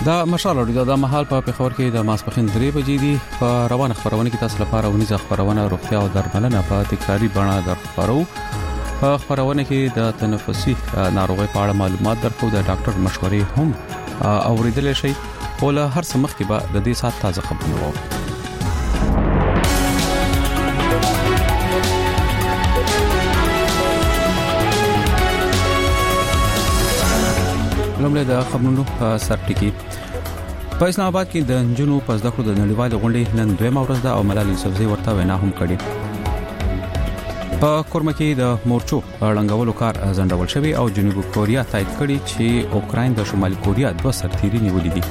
دا مشال اوري دا محل په خبر کې د ماسپخین 3 بجې دي په روانه خبرونه کې تاسو لپاره ونیزه خبرونه روغتیا او درملنه په تکراری بڼه درخبرو. په خبرونه کې د تنفسي ناروغي په اړه معلومات درکو د ډاکټر مشورې هم اوریدل شي. ول هر څه مخکې به د دې سات تازه خبرونه وو. لومړی د خبرونو سرټکی. په اسلام آباد کې د جنونو په ځکه د نړیوال غونډې نن دویمه ورځ ده او ملالۍ یوسفزۍ ورته وینا هم کړې. په کورمه کې د مورچو اړنګولو کار ځنډول شوی او جنوبي کوریا تایید کړي چې اوکراین د شمالي کوریا 2 سرتیري نیولې دي.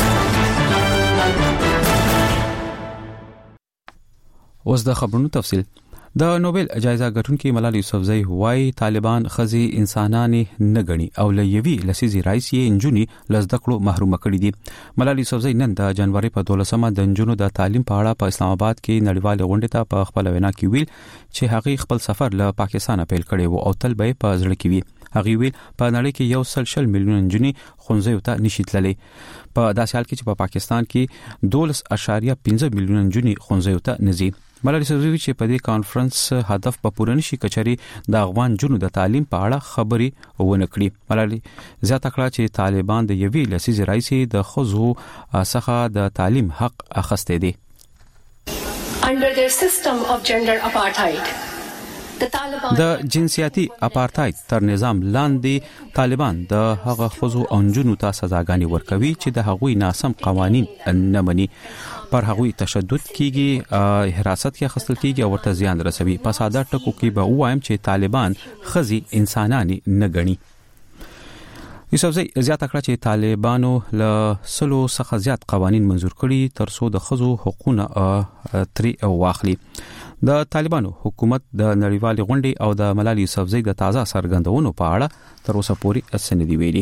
اوس د خبرونو تفصیل. د نوبل جایزه ګټونکې ملالۍ یوسفزۍ وايي طالبان خزي انسانان نه غني او لوي لسیزي رئیس یې انجونی لزدکړو محروم کړي دي. ملالۍ یوسفزۍ نن د جنوري په 12مه د انجونو د تعلیم په اړه په اسلام آباد کې نړیوال غونډه ته په خپل وینا کې ویل چې هغه خپل سفر له پاکستان پیل کړي وو او تل به په ځړ کې وي. هغه ویل په نړۍ کې 1.1 میلیون انجونی خونځو ته نشي تللي. په داسې حال کې چې په پاکستان کې 12.5 میلیون انجونی خونځو ته نزي. ملالۍ یوسفزۍ چې په دې کانفرنس هدف په پوره نشي کچري د افغان جنو د تعلیم په اړه خبري ونه کړي. ملالۍ زیاته کړه چې طالبان د یوې لسیزې رئیس د خزو څخه د تعلیم حق اخیسته دي. Under their system of gender apartheid د جنسیاتي اپارتاید تر نظام لاندې طالبان د هغه خزو او جنو ته سزاګانې ورکوي چې د هغوی ناسم قوانين نه مني، پر هغوی تشدد کیږي، حراست کې اخیستل کیږي او ورته زیان رسوي. په ساده ټکو کې به وایم چې طالبان خزي انسانان نه غني. یوسفزۍ زیاته کړه چې طالبانو له 100 څخه زیات قوانين منزور کړي تر څو د خزو حقوقونه تری واخلي. د طالبانو حکومت د نړیوال غونډې او د ملالۍ یوسفزۍ د تازه سرګندونو په اړه تر اوسه پورې اسنادي ویلي.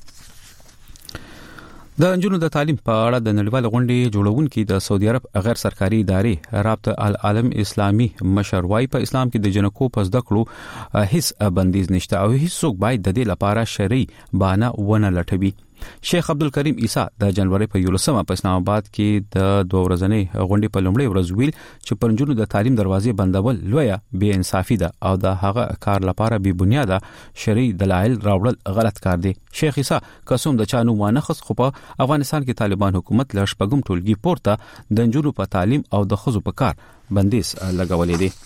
د انجونو د تعلیم په اړه د نړیوال غونډې جوړونکو د سعودي عرب غیر سرکاري ادارې رابطه العالم اسلامي مشروعي په اسلام کې د جنکو پس دکړو هیڅ بندیز نشته او هیڅ څوک باید د دې لپاره شرعي بهانه ونه لټوي. شیخ عبدالکریم عیسی د جنوري په 11مه په اسلام آباد کې د 2 ورځې غونډې په لومړۍ ورځ ویل چې پرنجونو د تعلیم دروازې بندول لویه بے انصافي ده او د هغه کار لپاره بې بنیاده شرعي دلایل راوړل غلط کار دی. شیخ عیسی قسم د چانو وانخص خو په افغانستان کې طالبان حکومت له شپږم ټولګي پورته د انجونو په تعلیم او د خزو په کار بندیز لګولې دي.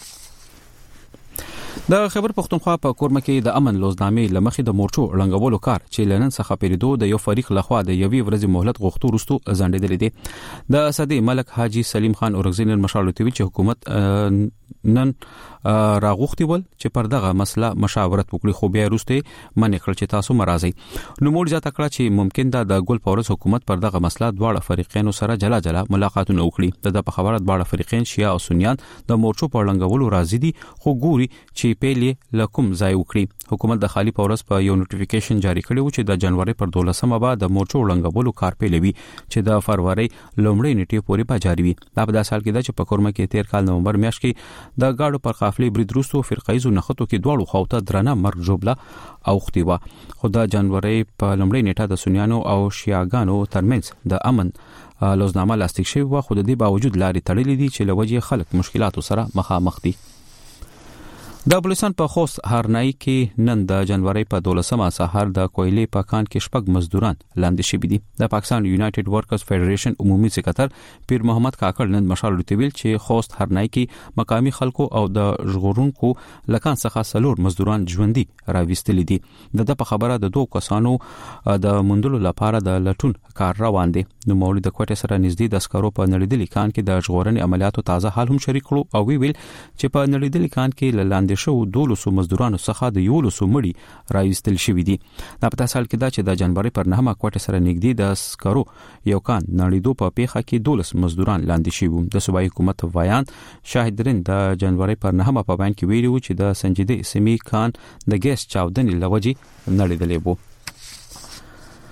د خبر پښتونخوا په کورمه کې د امن لوزنامې لمخې د مورچو رنګولو کار چې لنن څخه پیریدو د یو فریق لخوا د یوې ورځې مهلت غوښتو وروسته ځنډېدل دي. د صدې ملک حاجی سلیم خان اورغزین مشالوتوي چې حکومت نن راغوښتي ول چې پر دغه مسله مشاورت وکړي خو بیا وروسته منې کړ چې تاسو مرزي. نو موږ ځاته کړ چې ممکن دا د ګل پورس حکومت پر دغه مسله دواړه فریقینو سره جلا جلا ملاقاتونه وکړي. د په خبره دواړه فریقین شیا او سنیان د مورچو په لنګولو راضي دي خو ګوري چې پیلې لکم ځای وکړي. حکومت د خالی پورس په یو نوټیفیکیشن جاری کړی و چې د جنوري پر 12مه بعد د مورچو لنګولو کار پیلوي چې د فروری لومړۍ نیټې پورې به جاری وي. دا په داسې حال کې ده چې په کورمه کې 13 کال نومبر میاشت کې د گاډو پر قافلې برید وروسته فرقایزو نخښتو کې دواړو خواته درنه مرګ جوړه اوختي و. خو د جنوري په لومړۍ نیټه د سنیانو او شیعاګانو ترمنځ د امن لوزنامه لاستیک شوی و خو د دې باوجود لارې تړلې دي چې لوجه خلک مشکلاتو سره مخامخ دي. د بلوچستان په خوست هرنای کې نن د جنوري په 12مه سهار د کویلې په کان کې شپږ مزدوران لاندې شوي دي. د پاکستان یونایټډ ورکرز فدریشن عمومي سکرټر پیر محمد کاکړ نن مشال ویل چې خوست هرنای کې مقامی خلکو او د ژغورونکو لکان څخه 4 مزدوران ژوندۍ راوستل دي. د په خبره د 2 کسانو د مندلو لپاره د لټون کار روان دي. نو مولوی د کوټه سره نږدې د اسکرو په نړیدلې کان کې د ژغورنې عملیاتو تازه حال هم شریک کړو او ویل چې په نړیدلې کان کې لاندې شو 200 مزدورانو څخه د 100 مړي راوستل شوی دي. دا په تاسو کې دا چې د جنوري پر 9مه کوټه سره نږدې د اسکرو یو کان نړیدو په پیخه کې 12 مزدوران لاندې شوی. د صوبایي حکومت وایان شاهدرین د جنوري پر 9مه په بیان کې ویلي و چې د سنجیده سیمې کان د ګیس چاودنې لوجې نړیدلې وو.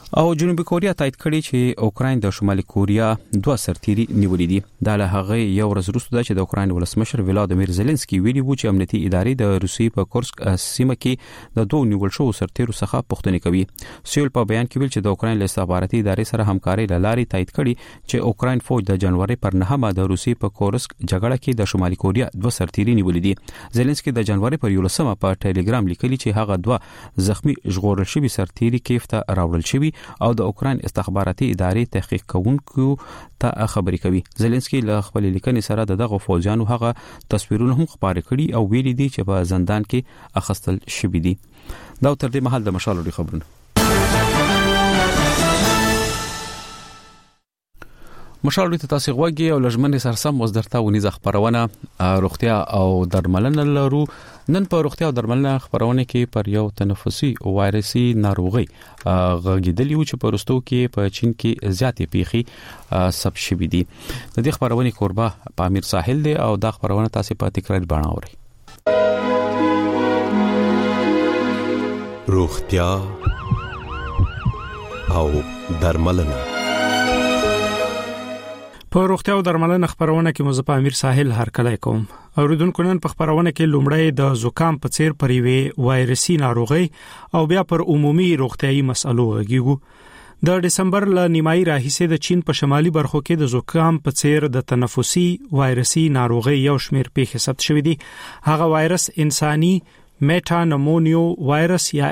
او جنوبي کوریا تایید کړی چې اوکراین د شمالي کوریا 2 سرتيري نیولې دي. دا له هغه یو ورځ وروسته چې د اوکراین ولسمشر ولادیمیر زيلنسکي ویلي وو چې امنیتي ادارې د روسیې په کورسک سیمه کې د 2 نیول شوو سرتيرو څخه پوښتنه کوي. سیول په بیان کې ویل چې د اوکراین له استخباراتي ادارې سره همکاري لاري تایید کړي چې اوکراین فوج د جنوري پر 9 د روسیې په کورسک جګړه کې د شمالي کوریا 2 سرتيري نیولې دي. زيلنسکي د جنوري پر 11 په ټلګرام لیکلي چې هغه 2 زخمی ژغورل شوي سرتيري کیف ته راوړل شوي او د اوکراین استخباراتي ادارې تحقیق کوونکو ته خبري کوي. زيلنسکي له خپل لیکنې سره دغه فوجانو هغه تصویرونه هم خبري کړي او ویلي دي چې په زندان کې اخستل شوي دي. دا تر دې مهال د مشالوري خبرونه. مشالوري ته تاسو غوږی او لجمن سرسم وزدرته ونیزه خبرونه روغتیا او درملنه لرو. نن په روغتیا او درملنه خبرونه کې پر یو تنفسي وایرسي ناروغي غږیدلی و چې په روستو کې په چین کې زیاتې پیخي سب شوي دي. د دې خبرونه کوربه پامیر ساحل دی او دا خبرونه تاسو په تکرار بڼه اورئ. روغتیا او درملنه. په روغتیا او درملنه خبرونه کې مزه امیر ساحل هرکلی کوم. اوریدونکو نن په خبرونه کې لومړی د زکام په څیر پریوي وایرسي ناروغي او بیا پر عمومي روغتيایي مسلو غږیږو. د دسمبر ل نیمایي راهیسې د چین په شمالي برخو کې د زکام په څیر د تنفسي وایرسي ناروغي یو شمیر پیښې ثبت شوې دي. هغه وایرس انساني میټا نمونیو وایرس یا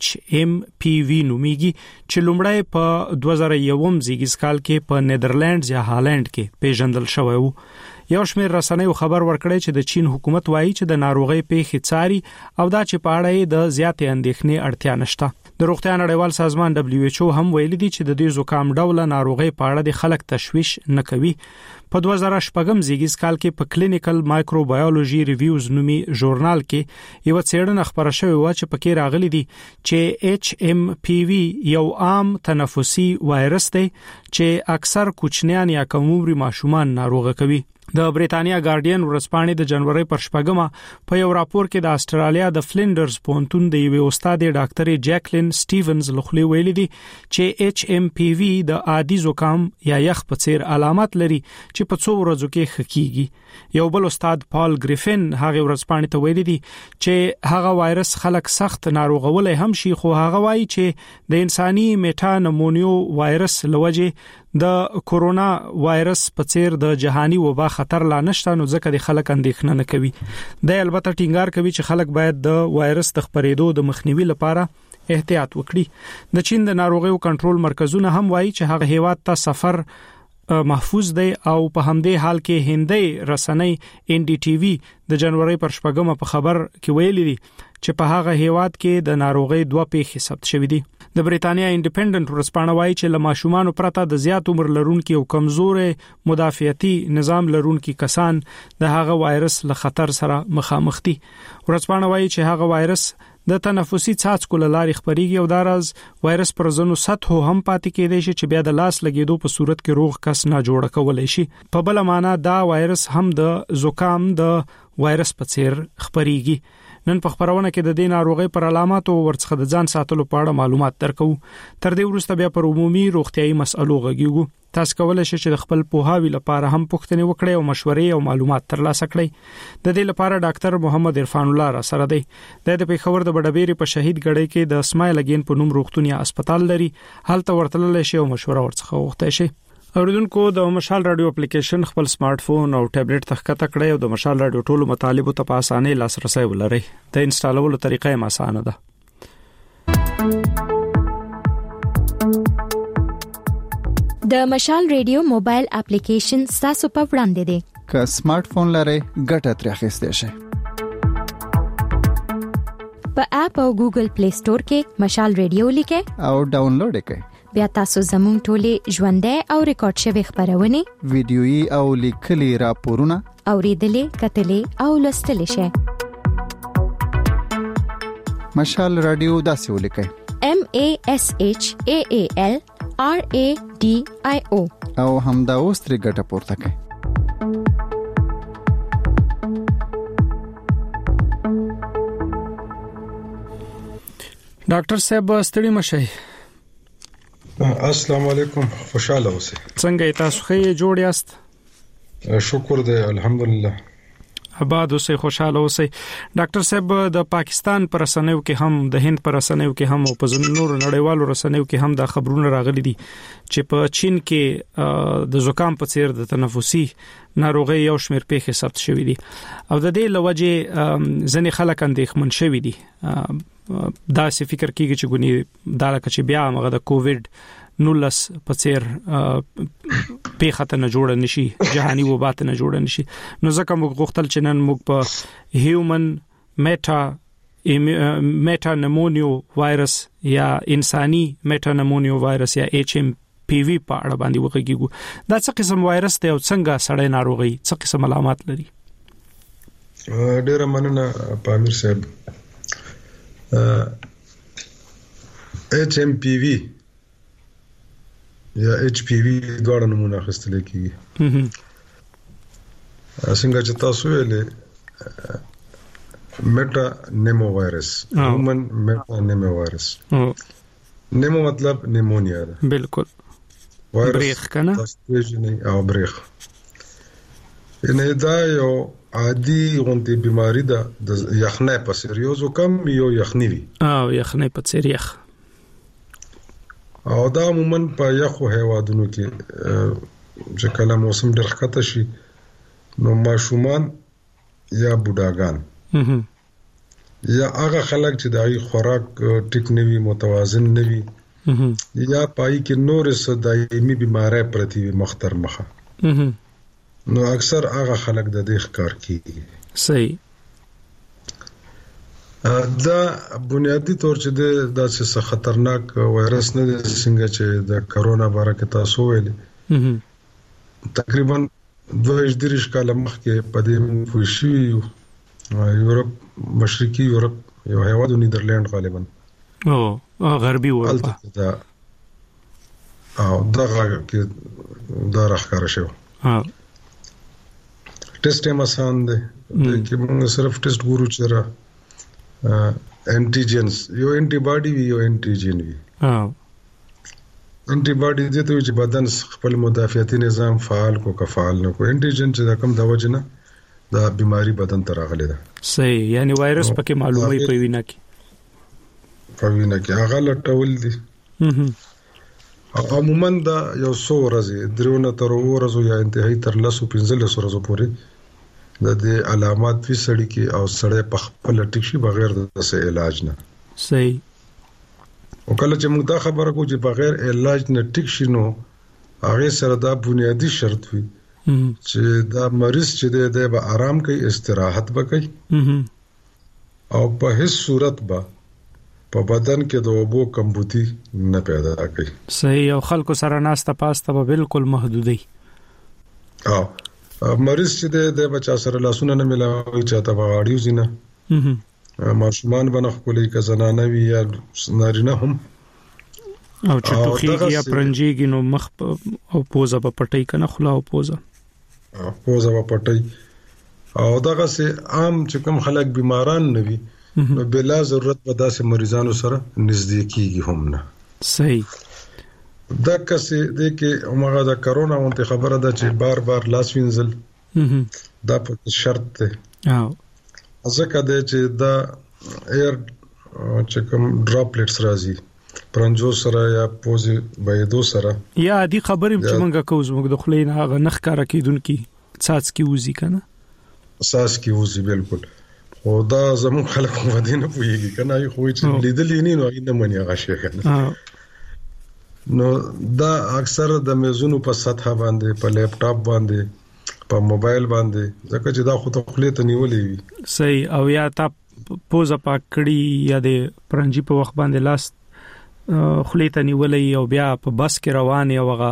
HMPV نومیږي چې لومړی په 2001 زیږیز کال کې په نیدرلندز یا هالند کې پیژندل شوی وو. یو شمېر رسنیو خبر ورکړی چې د چین حکومت وایي چې د ناروغي پیښې څاري او دا چې په اړه د زیاتې اندېښنې اړتیا نشته. د روغتیا نړیوال سازمان WHO هم ویلي دی چې د دې زکام ډول ناروغي په اړه د خلک تشویش نه کوي. په 2014 زیږیز کال کې په کلینیکل مایکروبایولوژي ریویوز نومي ژورنال کې یو څېړنه خبره شوې و چې پکې راغلي دي چې HMPV یو عام تنفسي وایرس دی چې اکثر کوچنیان یا کم عمر ماشومان ناروغه کوي. د بریتانیا ګارډین ورځپاڼې د جنوري پر 8 په یو راپور کې د استرالیا د فلندرز پونتون د یو استاد ډاکټر جیکلین سټیونز لخوا ویلي دي چې HMPV د عادي زکام یا یخ په څیر علامات لري چې په څو ورځو کې خکېږي. یو بل استاد پال ګریفن هغه ورځپاڼې ته ویلي دي چې هغه وایرس خلک سخت ناروغولای هم شي خو هغه وایي چې د انساني میټا نمونیو وایرس لوجه د کورونا وایرس په څیر د جهاني وبا خطر لا نشته نو ځکه د خلک اندېښنه نه کوي. د البته ټینګار کوي چې خلک باید د وایرس د خپرېدو د مخنیوي لپاره احتیاط وکړي. د چین د ناروغیو کنټرول مرکزونه هم وایي چې هغه هیواد ته سفر محفوظ دی او په همدې حال کې هندۍ رسنۍ NDTV د جنوري پر 8 په خبر کې ویلي دي چې په هغه هیواد کې د ناروغي 2 پیښې ثبت شوې دي. د بریتانیا انډیپندنت ورځپاڼه وایي چې له ماشومان پرته د زیات عمر لرونکو او کمزورې مدافعتي نظام لرونکو کسان د هغه وایرس له خطر سره مخامخ دي. ورځپاڼه وایي چې هغه وایرس د تنفسي څاڅکو لارې خپريږي او دا راز وایرس پر ځینو سطحو هم پاتې کېدای شي چې بیا د لاس لګیدو په صورت کې روغ کس نه جوړ کولای شي. په بل معنا دا وایرس هم د زکام د وایرس په څیر خپريږي. نن په خبرونه کې د دې ناروغي پر علامات او ورڅخه د ځان ساتلو په اړه معلومات درکو. تر دې وروسته بیا پر عمومي روغتيایي مسلو غږیږو. تاسو کولای شئ چې د خپل پوهاوی لپاره هم پوښتنه وکړئ او مشورې او معلومات ترلاسه کړئ. د دې لپاره ډاکټر محمد عرفان الله را سره دی. د پیښور د بډبېری په شهید ګړۍ کې د اسماعیل اگین په نوم روغتون یا هسپتال لري. هلته ورتلل شي او مشوره ورڅخه وغوښتئ شي. اوریدونکو د مشال رادیو اپلیکیشن خپل سمارټ فون او ټابلیټ تخکته کړئ او د مشال رادیو ټولو مطالبه ته په اسانۍ لاسرسي ولرئ. د انسټالولو طریقه یې آسانه ده. د مشال رادیو موبایل اپلیکیشن تاسو په وړاندې دی. که سمارټ فون لرئ ګټه ترې اخیستئ شئ. په اپ او ګوګل پلی سٹور کې مشال رادیو لیکئ او ډاونلوډ کړئ. بیا تاسو زموږ ټولې ژوندۍ او ریکارډ شوی خبرونه ویډیويي او لیکلي راپورونه اوریدلې کتلې او لوستلې شئ. مشال رادیو داسې ولیکئ MASHAAL RADIO او همدا اوس ترې ګټه پورته کړئ. ډاکټر صاحب ستړي مشئ. السلام علیکم، خوشاله اوسئ. څنګه تاسو ښه جوړ یاست؟ شکر دی، الحمدلله. آباد اوسئ، خوشاله اوسئ. ډاکټر صاحب، د پاکستان پر رسنیو کې هم، د هند پر رسنیو کې هم او په نور نړیوالو رسنیو کې هم دا خبرونه راغلي دي چې په چین کې د زکام په څیر د تنفسي ناروغي یو شمېر پیښې ثبت شوې دي او د دې لوجه ځنې خلک اندېښمن شوي دي. دا څه فکر کیږي چې ګونی دا لکه چې بیا موږ د کووډ 19 په څیر پیښه نه جوړ نشي، جهاني وبات نه جوړ نشي. نو ځکه موږ غوښتل چې نن موږ په هیومن میټا نمونیو وایرس یا انساني میټا نمونیو وایرس یا HMPV په اړه باندې وغږیږو. دا څه قسم وایرس دی او څنګه سړی ناروغي، څه قسم علامات لري؟ ډېر مننه پامیر صاحب. HMPV یا HPV دواړه نمونه اخیستل کیږي. څنګه چې تاسو ویلې میټا نیمو وایرس، هیومن میټا نیمو وایرس. نیمو مطلب نیمونیا ده. بالکل. بریخ کنه؟ تاسو نه او بریخ. نه دا یو عادي غونډه بیماری ده د یخنۍ په څیر، یو زکام یو یخنی وي. یخنۍ په څیر یخ. او دا عموما په یخو هیوادونو کې چې کله موسم ډېر ښکته شي نو ماشومان یا بوډاګان یا هغه خلک چې دغه خوراک ټیک نه وي، متوازن نه وي، یا پای کې نور څه دایمي بیماری پرتی وي مختر مخه، نو اکثر هغه خلک د دې ښکار کیږي. صحیح. دا بنیادی طور چې دا څه خطرناک وایرس نه دی څنګه چې د کرونا باره کې تاسو ویلي. تقریبا 22 کال مخکې په دې پوه شوي یورپ، مشرقي یورپ یو هیواد نیدرلند غالبا غربي اروپا او دغه کې دا راښکاره شو. ټیسټ یې آسان دی چې موږ صرف ټیسټ ګورو چې انټیجنز، یو انټي باډي وي یو انټیجن وي. انټي باډي دې ته چې بدن خپل مدافعتي نظام فعال کو کفعال نه کو، انټیجن چې دا کوم د وجنه دا بیماری بدن ته راغلي ده. صحیح. یعنی وایرس پکې معلومه په وینا کې هغه لټول دي. عموما دا یو 100 ورځې، 3 تر 4 ورځې یا انتهایی تر 15 ورځې پورې د دې علامات وی سړی کې او سړی په خپل ټیک شي بغیر د څه علاج نه. صحیح. او کله چې موږ دا خبره کوو چې بغیر علاج نه ټیک شي نو هغه سره دا بنیادی شرط وي چې دا مریض چې دی به آرام کوي، استراحت وکړي او په هیڅ صورت به په بدن کې د اوبو کمبودي نه پیدا کوي. صحیح. او خلکو سره ناسته پاسته به بالکل محدودي. مریض چې د بچا سره لاسونه نه ملاوي، چاته باړیو زینه ماشومان بنه خپلې که زنانه وي یا نارینه هم، او چې توخیږي یا پرنجيږي نو مخ او پوزه په پټي کنه، خلا او پوزه په پټي. او دغه سه عام چې کوم خلک بیماران نه وي نو بلا ضرورت په داسې مریضانو سره نږدې کیږي هم نه. صحیح. دا کسه د کې عمره د کرونا مونته خبره ده چې بار لاس وینځل دا په شرط ده. ځکه د چې دا ایر چې کوم ډراپلیټس راځي پرنجو سره یا پوزي بيدو سره، یا دي خبرې چې مونږه کوو زموږ د خلین هغه نخ کار کیدونکي ساس کی وزي کنه، ساس کی وزي بالکل. خو دا زموږ خلک ودینه پويږي کنه، یو خو چې لیدلې نه نو نه منیا غشي کنه. نو دا اکثر د میزونو په سطح باندې، په لیپټاپ باندې، په موبایل باندې، ځکه چې دا خو ته خپل ته نیولې وي. صحیح. او یا تا پوزه پاک کړی یا د پرنجي په وخت باندې لاس خپل ته نیولې او بیا په بس کې روان یو هغه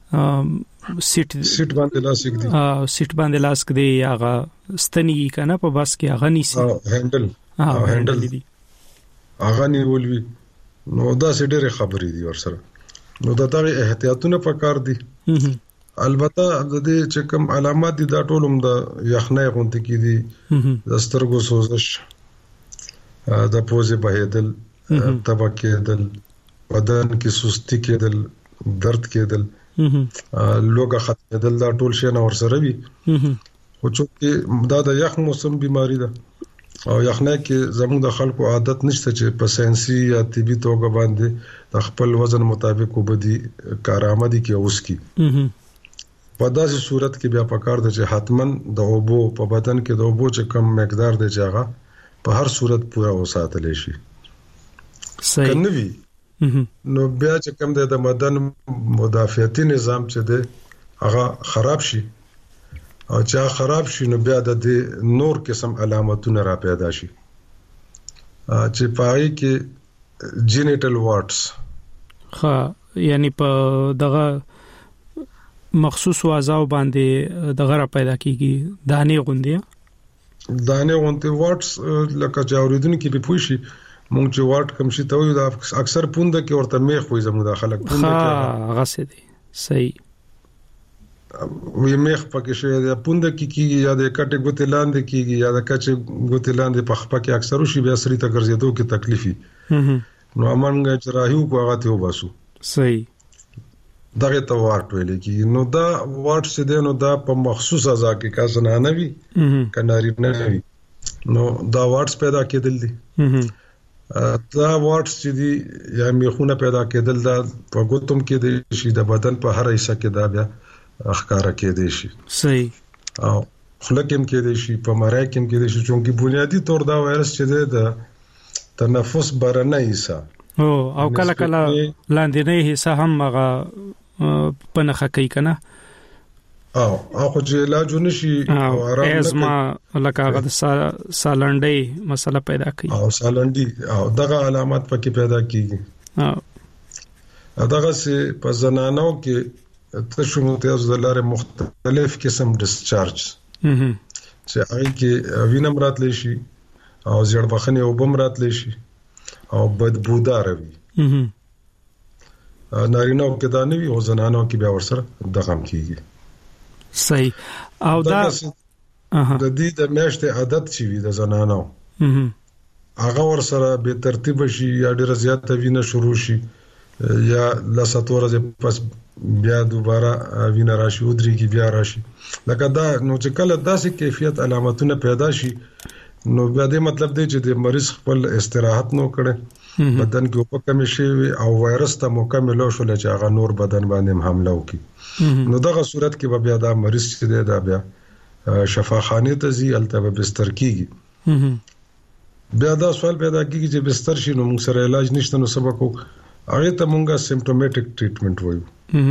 سیټ باندې لاس کېږي، سیټ باندې لاس کېږي، هغه ستنی کنه په بس کې هغه نیسی هندل دي هغه نیولوي. نو دا ډېرې خبرې دي ورسره. نو دا دغه احتیاطونه پکار دي. البته د دې چې کوم علامات دي دا ټول هم د یخنۍ غونډه کې دي، د سترګو سوزش، د پوزې بهیدل، تبه کېدل، بدن کې سستی کېدل، درد کېدل، لوګه ختمېدل، دا ټول شي نه ورسره وي. خو چې دا د یخ موسم بیماری ده او یخنۍ کې زموږ د خلکو عادت نشته چې په ساينسي یا طبي توګه باندې د خپل وزن مطابق وبدي کارآمدي کې اوس کی. په داسې صورت کې بیا پکار ده چې حتمن د اوبو په بدن کې د اوبو چې کم مقدار دی چې هغه په هر صورت پورا وساتل شي. صحیح. کنوي نو بیا چې کم دی د بدن مدافعتي نظام چې دی هغه خراب شي او چې خراب شي نو بیا د نور قسم علامتونه را پیدا شي چې پای کې جینیټل واټس یعنی په دغه مخصوص اعضاء باندې دغه را پیدا کیږي، دانې غوندي واټس لکه چې اوریدونکو په پوښي مونږ چې واټ کم شي ته وي دا اکثر پوند کې ورته میخ وي زموږ د خلک پوند کې غسه دي. صحیح. وی میخ پکې شي د پوند کې کیږي یا د کټه ګوتې لاندې کیږي یا د کچې ګوتې لاندې په خپه کې اکثر شي بیا سری ته ګرځېدو کې تکلیفي نو امانګه چې راهیو کو هغه ته وباسو. صحیح. دغه ته واټ ویل کیږي. نو دا واټ څه دی نو دا په مخصوص اعضاء کې کا زنانه وي کناري نه وي نو دا واټس پیدا کېدل دي. دا واټس چې دي یا میخونه پیدا کېدل دا په ګوتم کې دي شي د بدن په هر حصہ کې دا بیا اخکارا کې دي شي. صحیح. او خلکم کې دي شي په مراکم کې دي شي چې بنیادی طور دا وایرس چې دی د تنفس برنه حصہ او کله کله لاندې حصہ هم هغه پنخه کوي کنه او خو چې علاج نشي او آرام ازما لکه هغه سالنډي مسله پیدا کوي او سالنډي او دغه علامات پکې پیدا کیږي. دغه سه په زنانو کې تشموته از دلاره مختلف قسم ډیسچارج چې هغه کې وینم راتلی شي او زیړبخنه او بم راتلی شي او بدبودار وي. نارینه کې دا نه وي او زنانو کې بیا ورسره دغم کیږي. صحیح. او دا د دې د میاشتې عادت چي وي د زنانو هغه ورسره به ترتیب شي یا ډیر زیات وینه شروع شي یا لساتوره پس بیا دوباره وینه راشي او درې کې بیا راشي لکه دا نو چې کله داسې کیفیت علامتونه پیدا شي نو بیا دې مطلب دی چې د مریض خپل استراحت نو کړي بدن کې په کمی شي او وایرس ته مکمل شو چې هغه نور بدن باندې حمله وکړي نو دغه صورت کې بیا دا مریض چې دی دا بیا شفاخانه ته ځي الته به بستر کیږي. بیا دا سوال پیدا کیږي چې بستر شي نو موږ سره علاج نشته نو سبا کو هغه ته مونږه سیمپټومټیک ټریټمنټ وایو.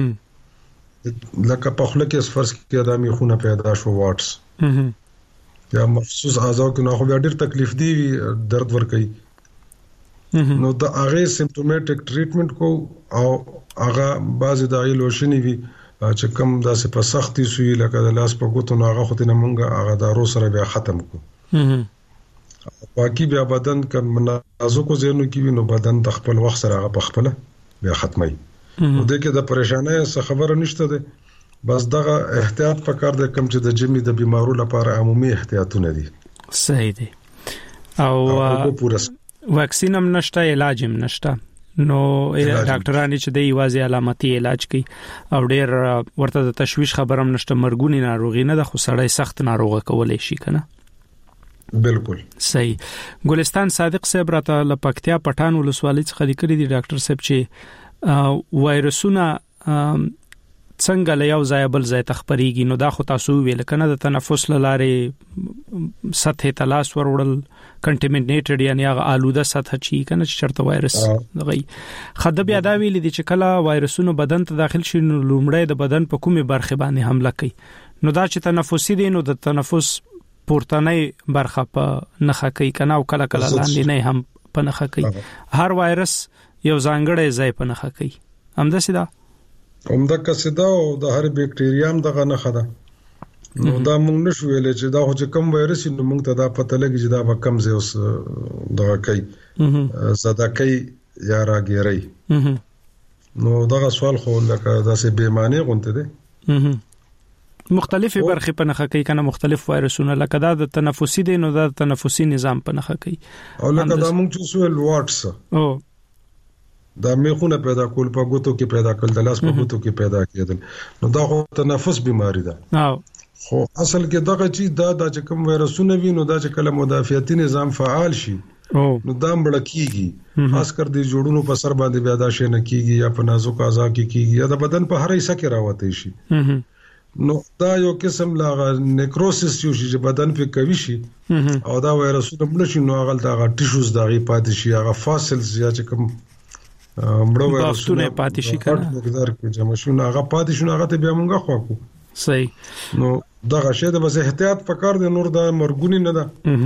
لکه په خله کې فرض کې ادمي خونه پیدا شو واټس یا مخصوص اعضاء کې نو خو ډېر تکلیف دی درد ور کوي نو دا هغه سیمپټومټیک ټریټمنټ کو او هغه بعض د لوشنی وی چې کوم داسې په سختي سوی لکه د لاس په ګوتو نو هغه خو ته مونږه هغه دارو سره بیا ختم کو. باقي بیا بدن کوم نازکو زینو کې نو بدن د خپل وخت سره هغه په خپل بیا ختمي. نو د کې د پریشانۍ څخه خبره نشته ده بس دغه احتیاط پکار ده کوم چې د جمی د بیمارو لپاره عمومي احتیاطونه دي. صحیح دي. او واکسین هم نشته علاج هم نشته نو ډاکټرانو چې د ایوازي علامتي علاج کوي او ډېر ورته د تشويش خبره هم نشته مرګونی ناروغي نه د خو سړی سخت ناروغه کولای شي کنه. بالکل صحیح. ګلستان صادق صاحب راته لپکتیا پټان ولسوالۍ څخه لیکلي دي ډاکټر صاحب چې وایرسونه څنګه له یو ځای بل ځای ته خپريږي نو دا خو تاسو ویل کنه د تنفس لاره سطح تلاس ورول کنټامینیټډ یعنی هغه آلوده سطح چی کنه چې چرته وایرس دغی خدای بیا دا ویل دي چې کله وایرسونه بدن ته داخل شي نو لومړی د بدن په کومه برخه باندې حمله کوي نو دا چې تنفسي دي نو د تنفس پورتنۍ برخه په نخه کوي کنه او کله کله لاندې نه هم په نخه کوي. هر وایرس یو ځانګړی ځای په نخه کوي همدا سیدا همدا کسدا او د هر بکټریا هم دغه نخه ده نو دا موږ نشو ویل چې دا خو کم وایرس نو موږ ته دا پته لګي چې دا به کم ځای اوس دغه کوي زدا کوي یا راګيري نو دغه سوال خو لکه داسې بېمانه غونته ده مختلفه برخې په نخه کوي کنه مختلف وایرسونه لکه دا د تنفسي دي نو دا تنفسي نظام په نخه کوي او لکه دا موږ چې سوال واټس او دا میخونه پیدا کول په ګوتو کې پیدا کول د لاس په ګوتو کې پیدا کېدل نو دا خو تنفس بیماری ده خو اصل کې دغه چې دا چې کوم وایرسونه وي نو دا چې کله مدافعتي نظام فعال شي نو دا مړ کیږي خاص کر د جوړونو په سر باندې بیا دا شي نه کیږي یا په نازک اعضاء کې کیږي یا د بدن په هر حصہ کې راوته شي نو دا یو قسم لا نیکروسس چې بدن په کوي شي او دا وایرسونه مړ شي نو هغه دا ټیشوز دغه پاتې شي هغه فاسلز یا چې کوم مړو وایرسونه پاتې شي کنه مقدار کې جمع شي هغه پاتې شي هغه ته بیا مونږه خواکو صحیح نو دا غشه د بس احتیاط پکار دی نور دا مرګونی نه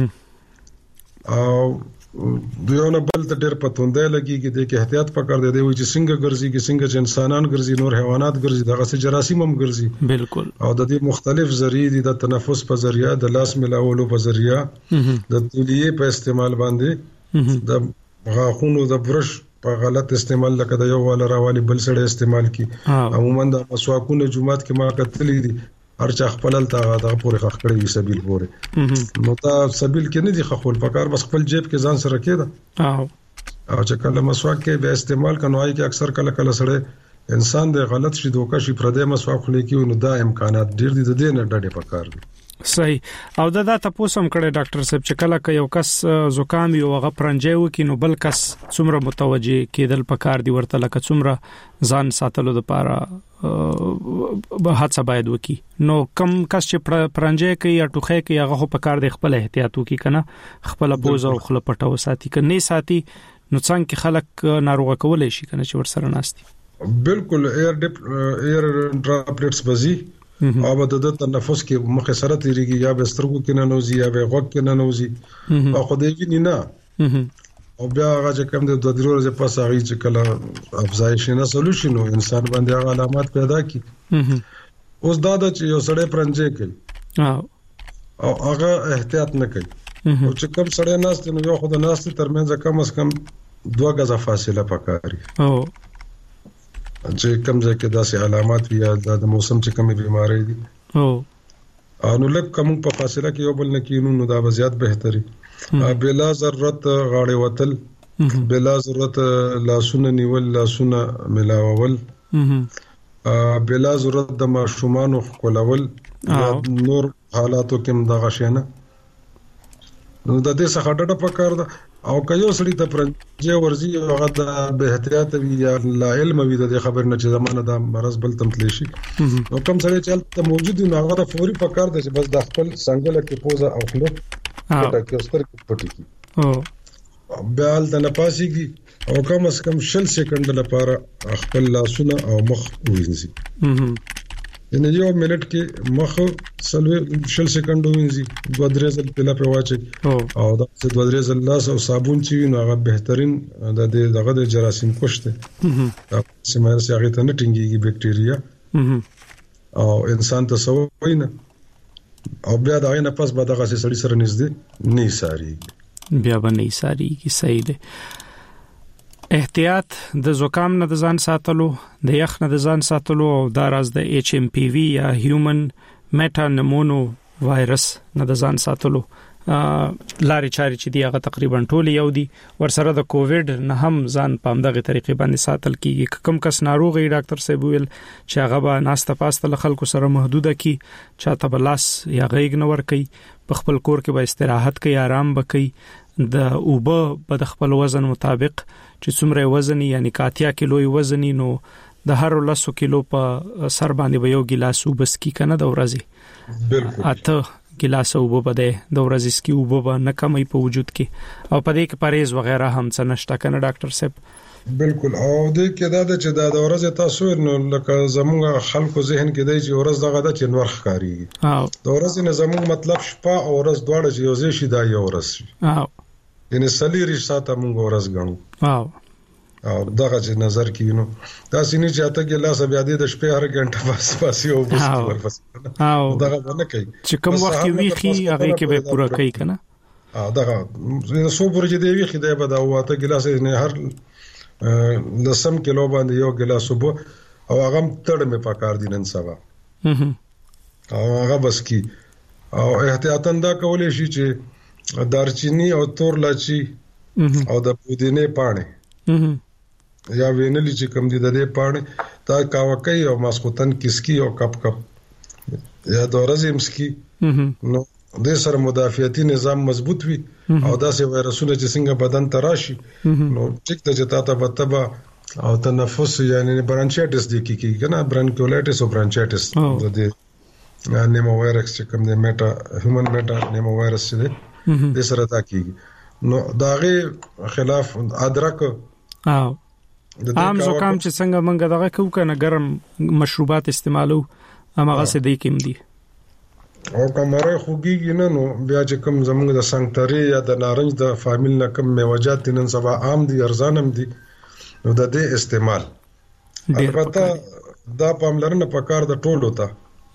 ده او دیونه بل ته ډېر پتوندې لګي کې د احتیاط پکار دی وي چې څنګه ګرځي کې څنګه چې انسانان ګرځي نور حیوانات ګرځي دغه سه جراثیم هم ګرځي بالکل او د دې مختلف ذریعې دي د تنفس په ذریعہ د لاس ملاولو په ذریعہ د تولیه په استعمال باندې د غاخونو د برش په غلط استعمال لکه د یو والا راوالي بل سره استعمال کی عموما د مسواکونو جمعات کې ما کتلې دي هر چا خپل تا دا پورې خخ کړی سبیل پورې نو تا سبیل کې نه دي خپل پکار بس خپل جیب کې ځان سره کېده او چې کله مسواک کې به استعمال کنوای کې اکثر کله سره انسان د غلط شي دوکه شي پردې مسواک خلې کې نو دا امکانات ډیر دي د دې نه ډډه پکار دي صحیح او دا تاسو هم کړه ډاکټر صاحب چې کله یو کس زکام یو هغه پرنجي وکي نو بل کس څومره متوجي کېدل پکار دی ورته لکه څومره ځان ساتلو لپاره به هڅه باید وکي نو کم کس چې پرنجي کوي یا ټوخه کوي هغه په کار دی خپل احتیاط وکي کنه خپل بوز او خپل پټو ساتي کنه ساتي نو څنګه خلک ناروغه کولای شي کنه چې ورسره ناشتي بالکل ایر ډراپلیټس بزي او د تنفس کې مخه سره تیریږي یا به سترګو کې نه نوځي یا به غوږ کې نه نوځي او خو دې ویني نه او بیا هغه چې کوم د 2 ورځې پس هغه چې کله افزایش نه سولوشن نو انسان باندې هغه علامات پیدا کی اوس دا چې یو سړی پرنجي کوي او هغه احتیاط نه کوي او چې کوم سړی ناست نو یو خو د ناست ترمنځ کم از کم 2 غزه فاصله پکاري او چې کوم ځکه داسې علامات وي د موسم چې کومې بیماری دي او نو لکه کوم په فاصله کې یو بل نه کینو نو دا زیات بهتري بلا ضرورت غاړې وتل بلا ضرورت لاسونه نیول لاسونه ملاول بلا ضرورت د ماشومان خولول نور حالاتو کې دغه شینه نو د دې څخه ډډه پکار ده او کيو سړی ته پرنجي ورزي هغه د به احتیاط وی یا لا علم وی د خبر نه چې زمانه د مرز بل تمتلی شي نو کوم سړی چې ته موجود نه هغه د فوري پکار ده چې بس د خپل څنګه کې پوزا او خلو پټه کې ستر کې پټي کی بیا د نپاسيږي او کم از کم 60 سکند لپاره خپل لاسونه او مخ وینځي ان یو منټ کې مخ 60 سکند وینځي 2-3 ځل په لپاره واچي او دا 2-3 ځل لاس او صابون چې نو هغه بهترین د دغه د جراثیم کوشته دا سمه سره هغه ته نه ټینګيږي بکټیریا او انسان ته سوینه او بیا دا نه پس به دغه سړی سره نږدې نه ساري بیا باندې ساري کی صحیح ده احتیاط د زکام نه د ځان ساتلو د یخ نه د ځان ساتلو او د راز د ایچ ام پی وی یا هیومن میټا نمونو وایرس نه د ځان ساتلو لارې چارې چې دی هغه تقریبا ټول یو دي ورسره د کووډ نه هم ځان په همدغه طریقې باندې ساتل کیږي کم کس ناروغي ډاکټر صاحب ویل چې هغه به ناسته پاسته خلکو سره محدوده کی چاته بلاس یا غیګ نه ور کوي په خپل کور کې به استراحت کوي آرام وکړي د اوبه په خپل وزن مطابق چې څومره وزن یعنی 80 کیلو وزن نو د هر 10 کیلو په سر باندې به یو ګلاس وبس کی کنه د ورځې بالکل اته ګلاس اوبه بده د ورځې سکي اوبه نه کمې په وجود کې او په دې کې پرهیز وغیرہ هم څه نشته کنه ډاکټر صاحب بالکل او دې کې دا چې د ورځې تاسو نو لکه زموږ خلکو ذهن کې دی چې ورځ دغه د چنور ښکاری د ورځې نه زموږ مطلب شپه او ورځ دواړه چې یو ځای شي دا یو ورځ شي یعنی سلیری ساته موږ ورځ غنو او دغه چې نظر کینو دا سینې چې اته کې لاس بیا د شپې هر غنټه پاسي او بس ورپسې او دغه نه کوي چې کوم وخت ویخي هغه کې به پورا کوي کنه دغه سو پورې دی ویخي دی به دا واته ګلاس نه هر لسم کیلو باندې یو ګلاس وب او هغه تړ مې پکار دي نن سبا او هغه بس کی او احتیاطاً دا کولای شي چې دارچینی او تور لاچی او د پودینه پاڼې یا وینلی چې کم دي د دې پاڼې تا کاوکې او ماسخوتن کیسکی او کپ یا د ورځې مسکی نو د سره مدافعتي نظام مضبوط وي او داسې وایرسونه چې څنګه بدن ته راشي نو ټیک ته چې تا بتبا او تنفس یعنی برانچایټس د کیږي کنه برانکیولایټس او برانچایټس د دې نیمو وایرس چې کوم د میټا هیومن میټا نیمو وایرس چې د سره تا کیږي نو داغه خلاف ادرک عام زکام چې څنګه منګه دغه کو کنه ګرم مشروبات استعمالو امغه سه دی کېم دي او کومره خوږي نه نو بیا چې کوم زمونږ د سنگتري یا د نارنج د فامیل نه کوم میوجات نن سبا عام دي ارزانم دي نو د دې استعمال البته دا پاملرنه پکار د ټولو ته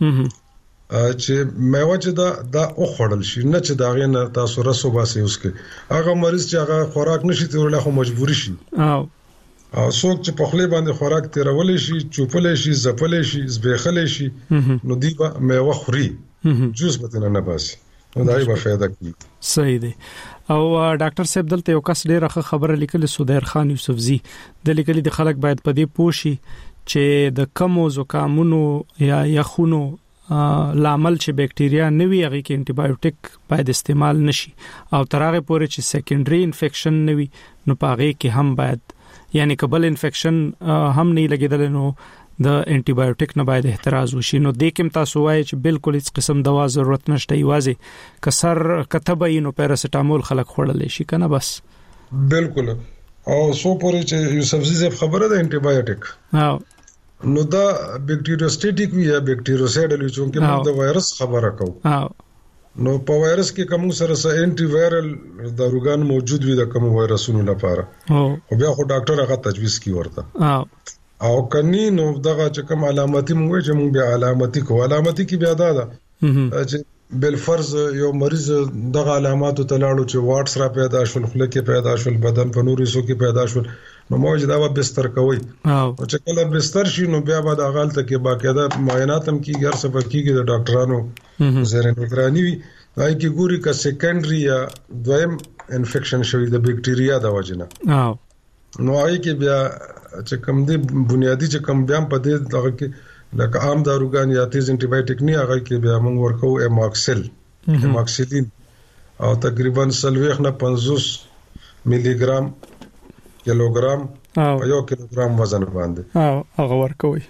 چې میوه چې دا او خړل شي نه چې دا غي نه تاسو رسو باسي اوس کې هغه مریض چې هغه خوراک نشي تیرول خو مجبوري شي او څوک چې په خلی باندې خوراک تیرول شي چوپل شي زپل شي زبېخل شي نو دی به میوه خوري جوس به نه باسي نو دای به فایده کوي صحیح دی او ډاکټر صاحب دلته یو کس ډیره خبره لیکل سودیر خان یوسفزی د لیکلي د خلک باید په دې پوښي چې د کمو زکامونو یا یخونو لامل چې بکټیریا نوي هغه کې انټي بایوټیک باید استعمال نشي او ترغه پورې چې سیکنډري انفیکشن نوي نو پاغه کې هم باید یعنی قبل انفیکشن هم نه لګیدل نو د انټي بایوټیک نه باید احتراز وشي نو د کوم تاسو وایي چې بالکل هیڅ قسم دوا ضرورت نشته ایوازي کسر کتبه نو پیراسټامول خلک خورل شي کنه بس بالکل او سو پورې چې یوسفزی خبره ده انټي بایوټیک نو دا بیکټیریوسټیټیک وی یا بیکټیریوسایډل وی چې موږ د وایرس خبره کوو نو په وایرس کې کوم سره انټي وایرل داروګان موجود وي د کوم وایرسونو لپاره او بیا خو ډاکټر هغه تجویز کوي ورته او کني نو دغه چې کوم علاماتي موږ چې موږ بیا علاماتي کې بیا دا چې بل فرض یو مریض دغه علاماتو تلاړو چې واټس را پیدا شول خله کې پیدا شول بدن په نوري سو کې پیدا شول نو موږ دا به بستر کوي او چې کله بستر شي نو بیا به د غلطه کې باقاعده معاینات هم کیږي هر څه کیږي د ډاکټرانو زیر نگرانی وي دای کی ګوري کا سیکنډري یا دویم انفیکشن شوی د بکټیریا د وجنه نو آی کې بیا چې کوم دی بنیادی چې کوم بیا په دې دغه کې لکه عام داروګان یا تیز انټي بایوټیک نه هغه کې بیا موږ ورکو اماکسیلین او تقریبا 50 نه 50 ملي ګرام کیلوګرام یو کیلوګرام وزن باندې هغه ورکوي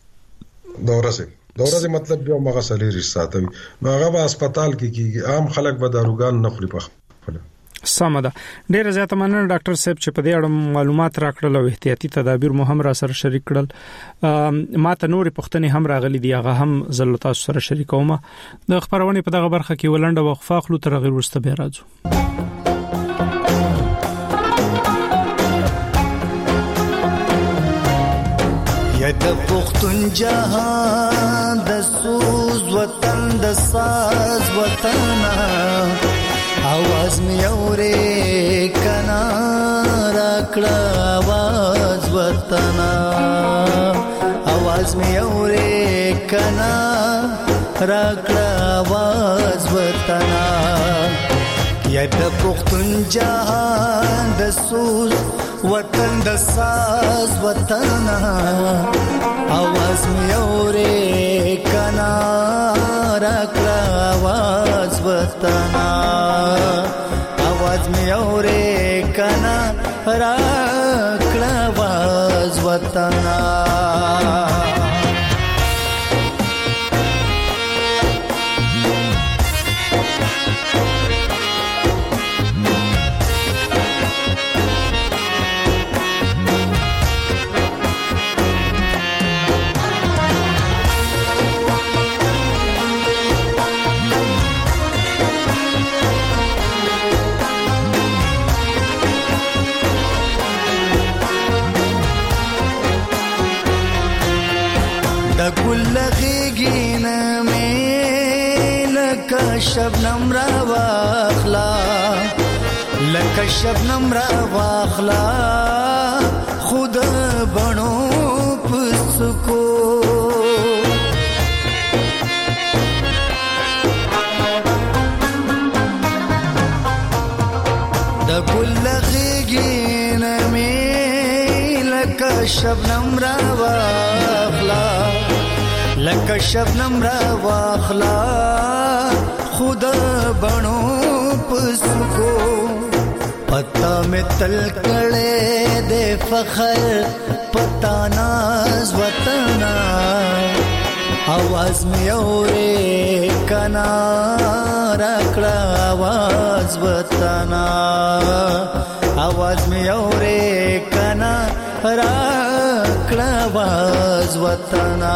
دورځي مطلب بیا مغه سلیری ساتوي نو هغه په هسپتال کې کیږي عام خلک به داروګان نه خوري په سمده ډیر زیاته مننه ډاکټر صاحب چې په دې اړه معلومات راکړل او احتیاطي تدابیر مو هم را سره شریک کړل ما ته نورې پوښتنې هم راغلي دي هغه هم زل تاسو سره شریکوم د خبرونه په دغه برخه کې ولنډه وقفه خلو تر غیر ورسته به راځو یا د پښتون جهان د سوز وطن د ساز وطن आवाज में औरे कना राकड़ा आवाज वतना आवाज में औरे कना राकड़ा आवाज वतना या द पुख्तन जहान द सूज वतन द साज वतना आवाज में औरे कना राकड़ा आवाज वतना आवाज में औरे कना राकड़ा आवाज वतना شبنم را واخلا لکه شبنم را واخلا خود بنو پسکو د ګل غیګین می لکه شبنم را واخلا لکه شبنم را واخلا خود بڼو پسکو پتا میں تل کړه دے فخر پتا ناز وطنا आवाज में औरे कना रखड़ा आवाज बताना आवाज में औरे कना रखड़ा आवाज बताना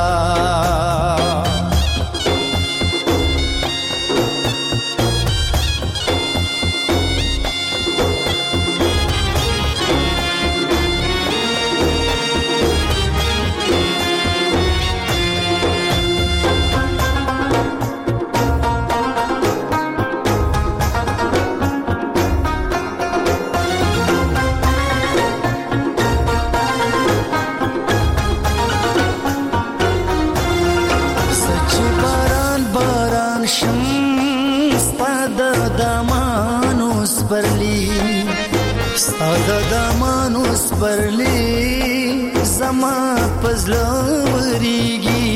دمانوس برلی زما پزلوریږي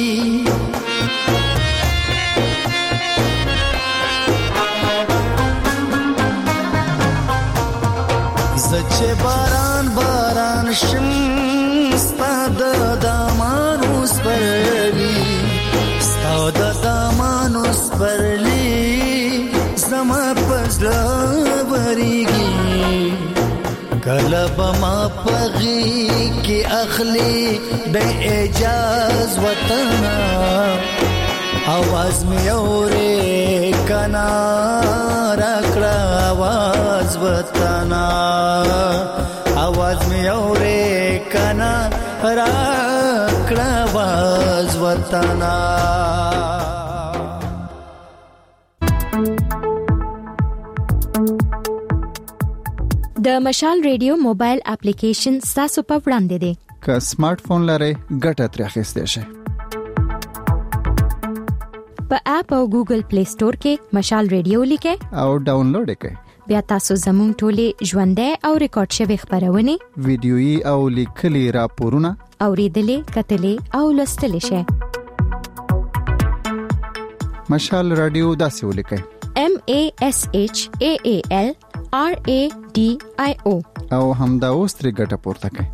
زچه باران باران شم ستاد دمانوس برلی ستاد دمانوس برلی زما پزلوریږي کلب ما پغی کی اخلی بے اجاز وطنا आवाज में औरे कना रखड़ा आवाज बताना आवाज में औरे कना रखड़ा आवाज बताना د مشال ریډیو موبایل اپلیکیشن تاسو په وړاندې دی که سمارټ فون لرئ ګټه ترې اخیستئ شئ په اپ او ګوګل پلی سٹور کې مشال ریډیو لیکئ او ډاونلوډ یې کړئ بیا تاسو زموږ ټولې ژوندۍ او ریکارډ شوی خبرونه ویډیويي او لیکلي راپورونه اوریدلې کتلې او لوستلې شئ مشال رادیو داسې ولیکئ MASHAALRADIO او همدا اوس ترې ګټه پورته کړئ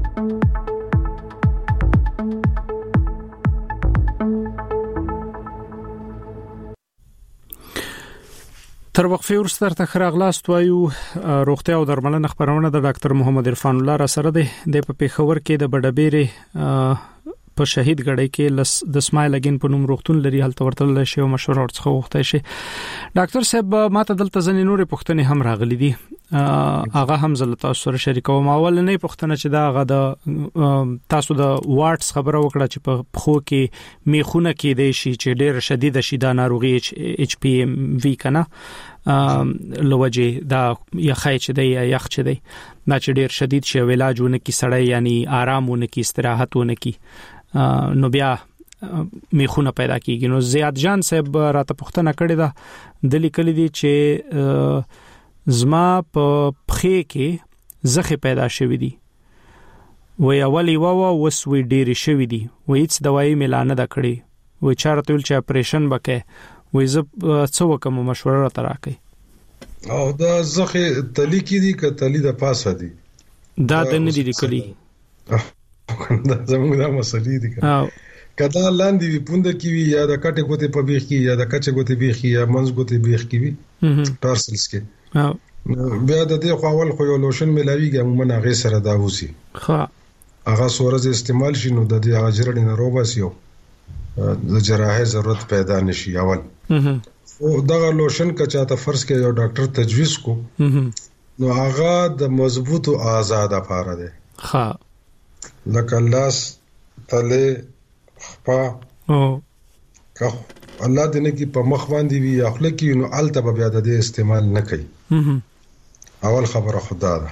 تر وقفه ورستر تخراغلاست وایو روغتیا او درملنه خبرونه د ډاکټر محمد عرفان الله را سره ده د پیښور کې د بډبېره په شهید غړی کې د سمایل اگین په نوم روغتون لري هلته ورتل شي او مشوره ورڅخه وخته شي ډاکټر صاحب ماته دلته ځنې نورې پوښتنې هم راغلي دي اغه هم زلتا سره شریکوم اول نه پوښتنه چې دا اغه د تاسو د واټس خبره وکړه چې په خو کې میخونه کې دی شي چې ډېر شدید شي دا ناروغي HPV کنه لوجه دا یخای چې دی یخ چې دی دا چې ډېر شدید شي علاجونه کې سړی یعنی آرامونه کې استراحتونه کې نو بیا میخونه پیدا کیږي نو زیاد جان صاحب راته پوښتنه کړې ده د لیکل دي چې زما په پخې کې زخه پیدا شوې دي وې اولی وسوي ډېری شوې دي وې هیڅ دوايي ملانه ده کړې وې چارته ول چې اپریشن وکړي وې زه څه وکم مشوره را تراکې او دا زخه تلی کې دي ک تلی د پاسه دي دا د نه دي لیکلي دا زموږ د مسلې دي کدا لاندې وي پوند کې وي یا د کټه کوته په بیخ کې یا د کچه کوته بیخ یا منځ کوته بیخ کې وي ټارسلز کې بیا د دې خپل خو یو لوشن ملاویږي عموما هغه سره دا وسی ها هغه سورز استعمال شینو د دې اجرړې نه روباسیو د جراحه ضرورت پیدا نشي اول او دغه لوشن کا چاته فرض کې یو ډاکټر تجویز کو نو هغه د مضبوط او آزاد افاره ده ها لکه لاس تله خپا او که الله دې نه کې په مخ باندې وي خپل کې نو الته بیا د دې استعمال نه کوي اول خبره خدا ده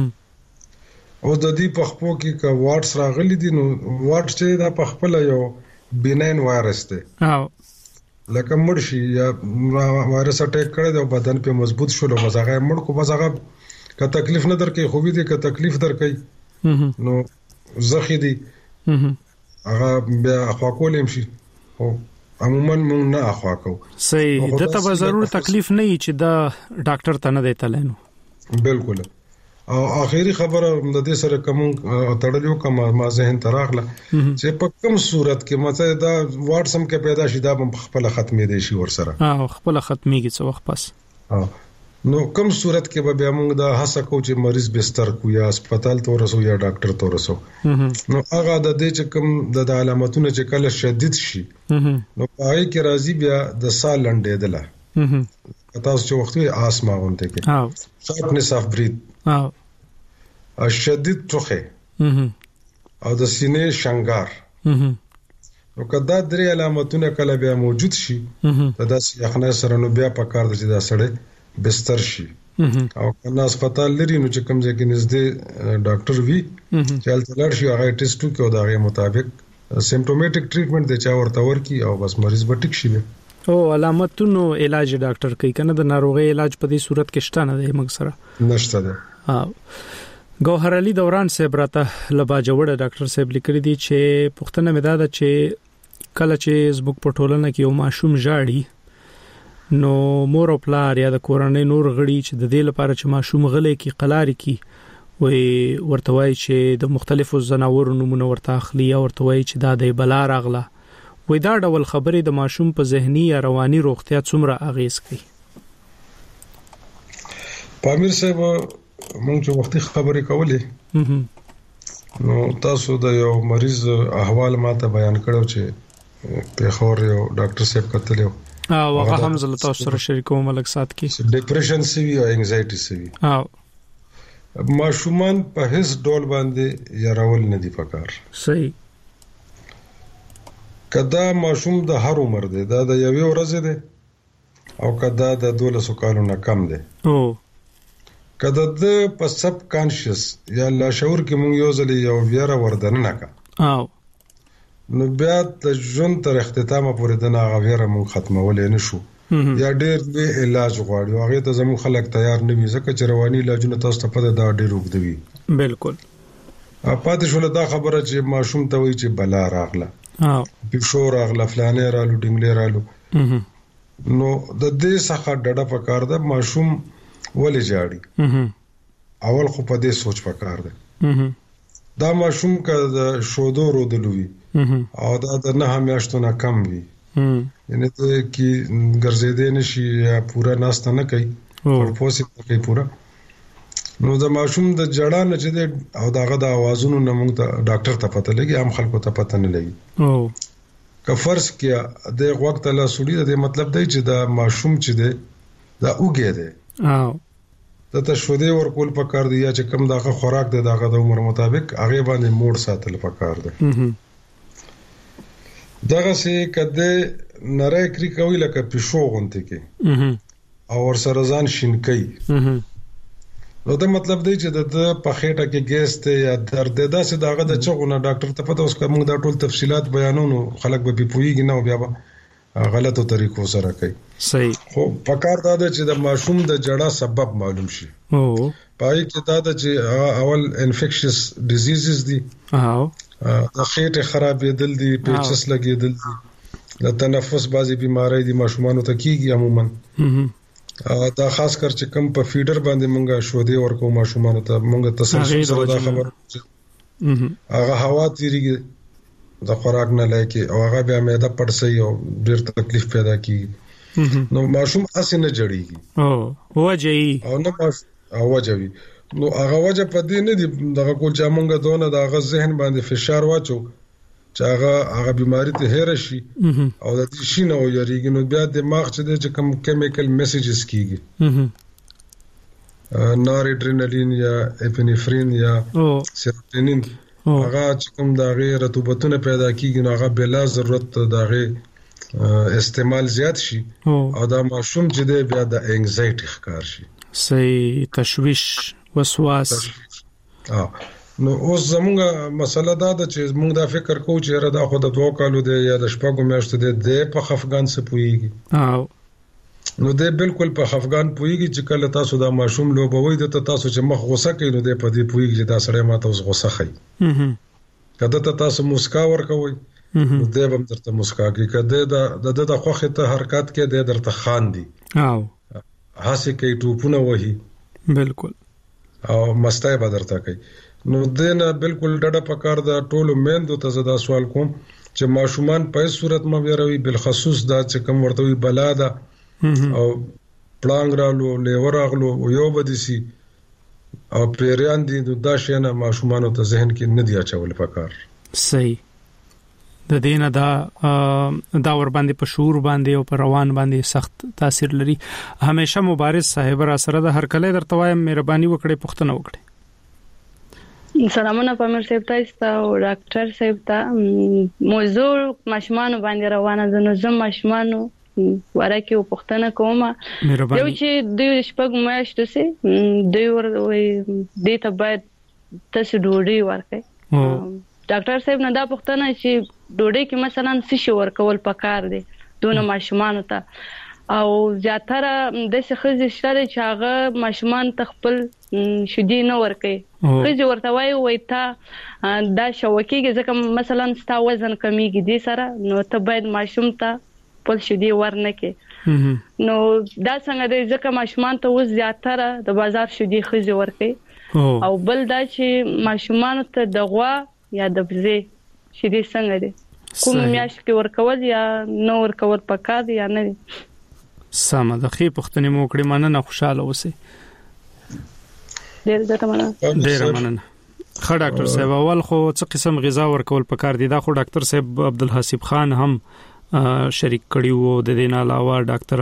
او د دې په خپو کې کا واټس راغلي دي نو واټس چې دا په خپل یو بیناین وایرس ده او لکه مرشي یا وایرس اٹیک کړي د بدن په مضبوط شول او مزاغه مړ کو مزاغه کا تکلیف نه درکې خو دې کا تکلیف درکې نو زخی دی هغه بیا اخوا کولم شي او عموما مونږ نه اخوا کو. صحیح، دته به ضرور تکلیف نه وي چې دا ډاکټر ته نه دی تلنو. بالکل. او اخیری خبره د دې سره کوم تړلیو کوم ما ذهن تراغله چې په کوم صورت کې مته دا واتسم کې پیدا شي دا په خپل ختمې دي شي ور سره خپل ختميږي څو وخت پس. نو کوم صورت کې به موږ دا هڅه کوو چې مریض بستر کو یا هسپتال ته ورسو یا ډاکټر ته ورسو. نو هغه د دې چې کوم د علامتونو چې کله شدید شي نو پای کې راځي بیا د سال لنډېدله تاسو چې وخت یې آسما غونډه کې شارپنس اف برید شدید ټوخه او د سینې شنګار. نو کدا درې علامتونه کله بیا موجود شي دا داسې یخنۍ سره نو بیا په کار د چې دا سړی بستر شي او کنه هسپتال لري نو چې کوم ځای کې نږدې ډاکټر وي چې هلته لاړ شي هغه ټیسټ وکړي او د هغې مطابق سیمپټومیټک ټریټمنټ دی چا ورته ورکړي او بس مریض به ټیک شي. او علامتونو علاج ډاکټر کوي کنه د ناروغي علاج په دې صورت کې شته نه دی موږ سره نشته ده. ګوهر علي دوران صاحب راته لبا جوړه ډاکټر صاحب لیکلي دي چې پښتنه مې دا چې کله چې زبوک په ټولنه کې یو ماشوم ژاړي نو مور او پلار یا د کورنۍ نور غړي چې د دې لپاره چې ماشوم غلې کې قلاري کې وي ورته وایي چې د مختلفو زناورو نمونه ورته اخلي او ورته وایي چې دا د بلا راغله وي دا ډول خبرې د ماشوم په ذهني یا رواني روغتیا څومره اغیز کوي. پامیر صاحب مونږ چې وختي خبرې کولې نو تاسو د یو مریض احوال ماته بیان کړو چې په خور یو ډاکټر صاحب کتلو هغه هم زله تاسو سره شریکوم ملک سات کې ډیپریشن سی وی او انگزایټي سی وی ماشومان په هیڅ ډول باندې یا راول نه دی پکار. صحیح. کدا ماشوم د هر عمر دی دا د یوې ورځې دی او کدا د 12 کالو نه کم دی او کدا د په سب کانشس یا لاشعور کې مونږ یو ځل یو ویره وردن نه کا نو بیا د ژوند تر اختتامه پورې د ناغویره مون ختمولې نشو یا ډېر به علاج غواړي هغه ته زمو خلک تیار نه وي ځکه چې رواني علاجونه تاسو ته پته دا ډېر وګدوي. بالکل. پاتې شول دا خبره چې ماشوم ته وایي چې بلا راغله پښو راغله فلانه رالو ډنګلې رالو نو د دې څخه ډډه پکار ده ماشوم ولې جاړي اول خو په دې سوچ پکار ده دا ماشوم کا د شودو رودلوي او دا د نه همیاشتو نه کم وي یعنی ته کې ګرځېدې نشي یا پورا ناست نه کوي او پوسې کوي پورا نو د ماشوم د جړه نه چې او داغه د اوازونو نه موږ ته ډاکټر ته پته لګي عام خلکو ته پته نه لګي او که فرض کیا د وخت له سړي د مطلب دی چې دا ماشوم چې دی دا اوګه دی او ته شودې ورکول پکار دی یا چې کم داغه خوراک دی داغه د عمر مطابق هغه باندې موډ ساتل پکار دی. دغه سي کده نری کری کوي لکه پښو غونته کې او ور سره ځان شینکې نو دا مطلب دی چې د په خېټه کې ګیس ته یا درد ده چې داغه د چغونه ډاکټر ته پته اوس کوم دا ټول تفصيلات بیانونو خلک به پوېږي نه او بیا غلطو طریقو سره کوي. صحیح. خو پکار دا ده چې د ماشوم د جړه سبب معلوم شي. پای کې دا ده چې اول انفیکشس ډیزیزز دي د خېټه خرابېدل دي پیچس لګېدل دي د تنفس بازي بيمارۍ دي ماشومانو ته کیږي عموما دا خاص کر چې کم په فیډر باندې مونږه شودې ورکو ماشومانو ته مونږه تسلسل سره دا خبر هغه هوا تیریږي د خوراک نه لکه او هغه بیا معده پړسي او ډېر تکلیف پیدا کیږي نو ماشوم اسنه جوړيږي او وجهي او نه وجهي نو هغه وجه په دې نه دی دغه کول چې مونږه دونه دغه ذهن باندې فشار واچو چې هغه بيماري ته هیر شي او د دې شي نه یریږي نو بیا دماغ چې کوم کیمیکل میسیجز کیږي نورادرینالین یا اپینفرین یا سیروټونین هغه چې کوم د غیر رطوبتونه پیدا کیږي نو هغه بلا ضرورت د غیر استعمال زیات شي او دا ماشوم چې دی بیا د انگزایټي ښکار شي. صحیح. تشویش وسواس. نو اوس زموږه مسله دا ده چې موږ دا فکر کوو چې را دا خو د 2 کالو دی یا د 6 میاشتو دی په خفګان څخه پويږي نو دې بالکل په خفقان پويږي چې کله تاسو دا ماشوم لوبوي د تاسو چې مخ غوسه کوي نو دې په دې پويږي چې دا سړی ماته اوس غوسه کوي کله ته تاسو مسکا ورکوي نو دې هم درته مسکا کوي کله د خوخه ته حرکت کې دې درته خاندي او هاسي کوي ټوپونه وهي بالکل او مستای بدرته کوي نو دې نه بالکل ډډه پکار دا ټول میندو ته زدا سوال کوم چې ماشومان په صورت ما ویروي بل خصوص دا چې کوم ورته وي بلا ده او پلانګ رالو لیور اغلو یو بدسي او پیریان دي دا شنه ماشومان ته ذهن کې نه دی اچول پکار صحیح د دینه دا ور باندې په شعور باندې او په روان باندې سخت تاثیر لري همیشه مبارز صاحب را سره د هر کله درته وایم مهرباني وکړئ پښتنه وکړئ سلامونه پامیر صاحب تاسو او ډاکټر صاحب ته موضوع ماشومان باندې روانه ده نو زم ماشومان ورکه پښتنه کومه یو چې د شپږ میاشتو سي دوی ور د ته باید تاسو ډوډۍ ورکړئ ډاکټر صاحب نه دا پښتنه چې ډوډۍ کې مثلا څه ورکول پکار دي دونه ماشومان ته او زیاتره د څه شته چې هغه ماشومان تخپل شودي نه ورکي خځه ورته وای تا دا شوکیږي ځکه مثلا ستا وزن کمیږي دي سره نو ته باید ماشوم ته خپل شودي ورنکې نو دا څنګه دی ځکه ماشومان ته وز زیاتره د بازار شودي خځه ورکي او بل دا چې ماشومان ته دغه یا د بزې شودي څنګه دي کوم میاش کې ورکول یا نو ورکول پکار یا نه سمه د خې پښتنې مو کړې مننه خوشاله اوسئ ډېر مننه خا ډاکټر صاحب اول خو څه قسم غذا ورکول پکار دي دا خو ډاکټر صاحب عبدالحسیب خان هم شریک کړي وو د دې نه علاوه ډاکټر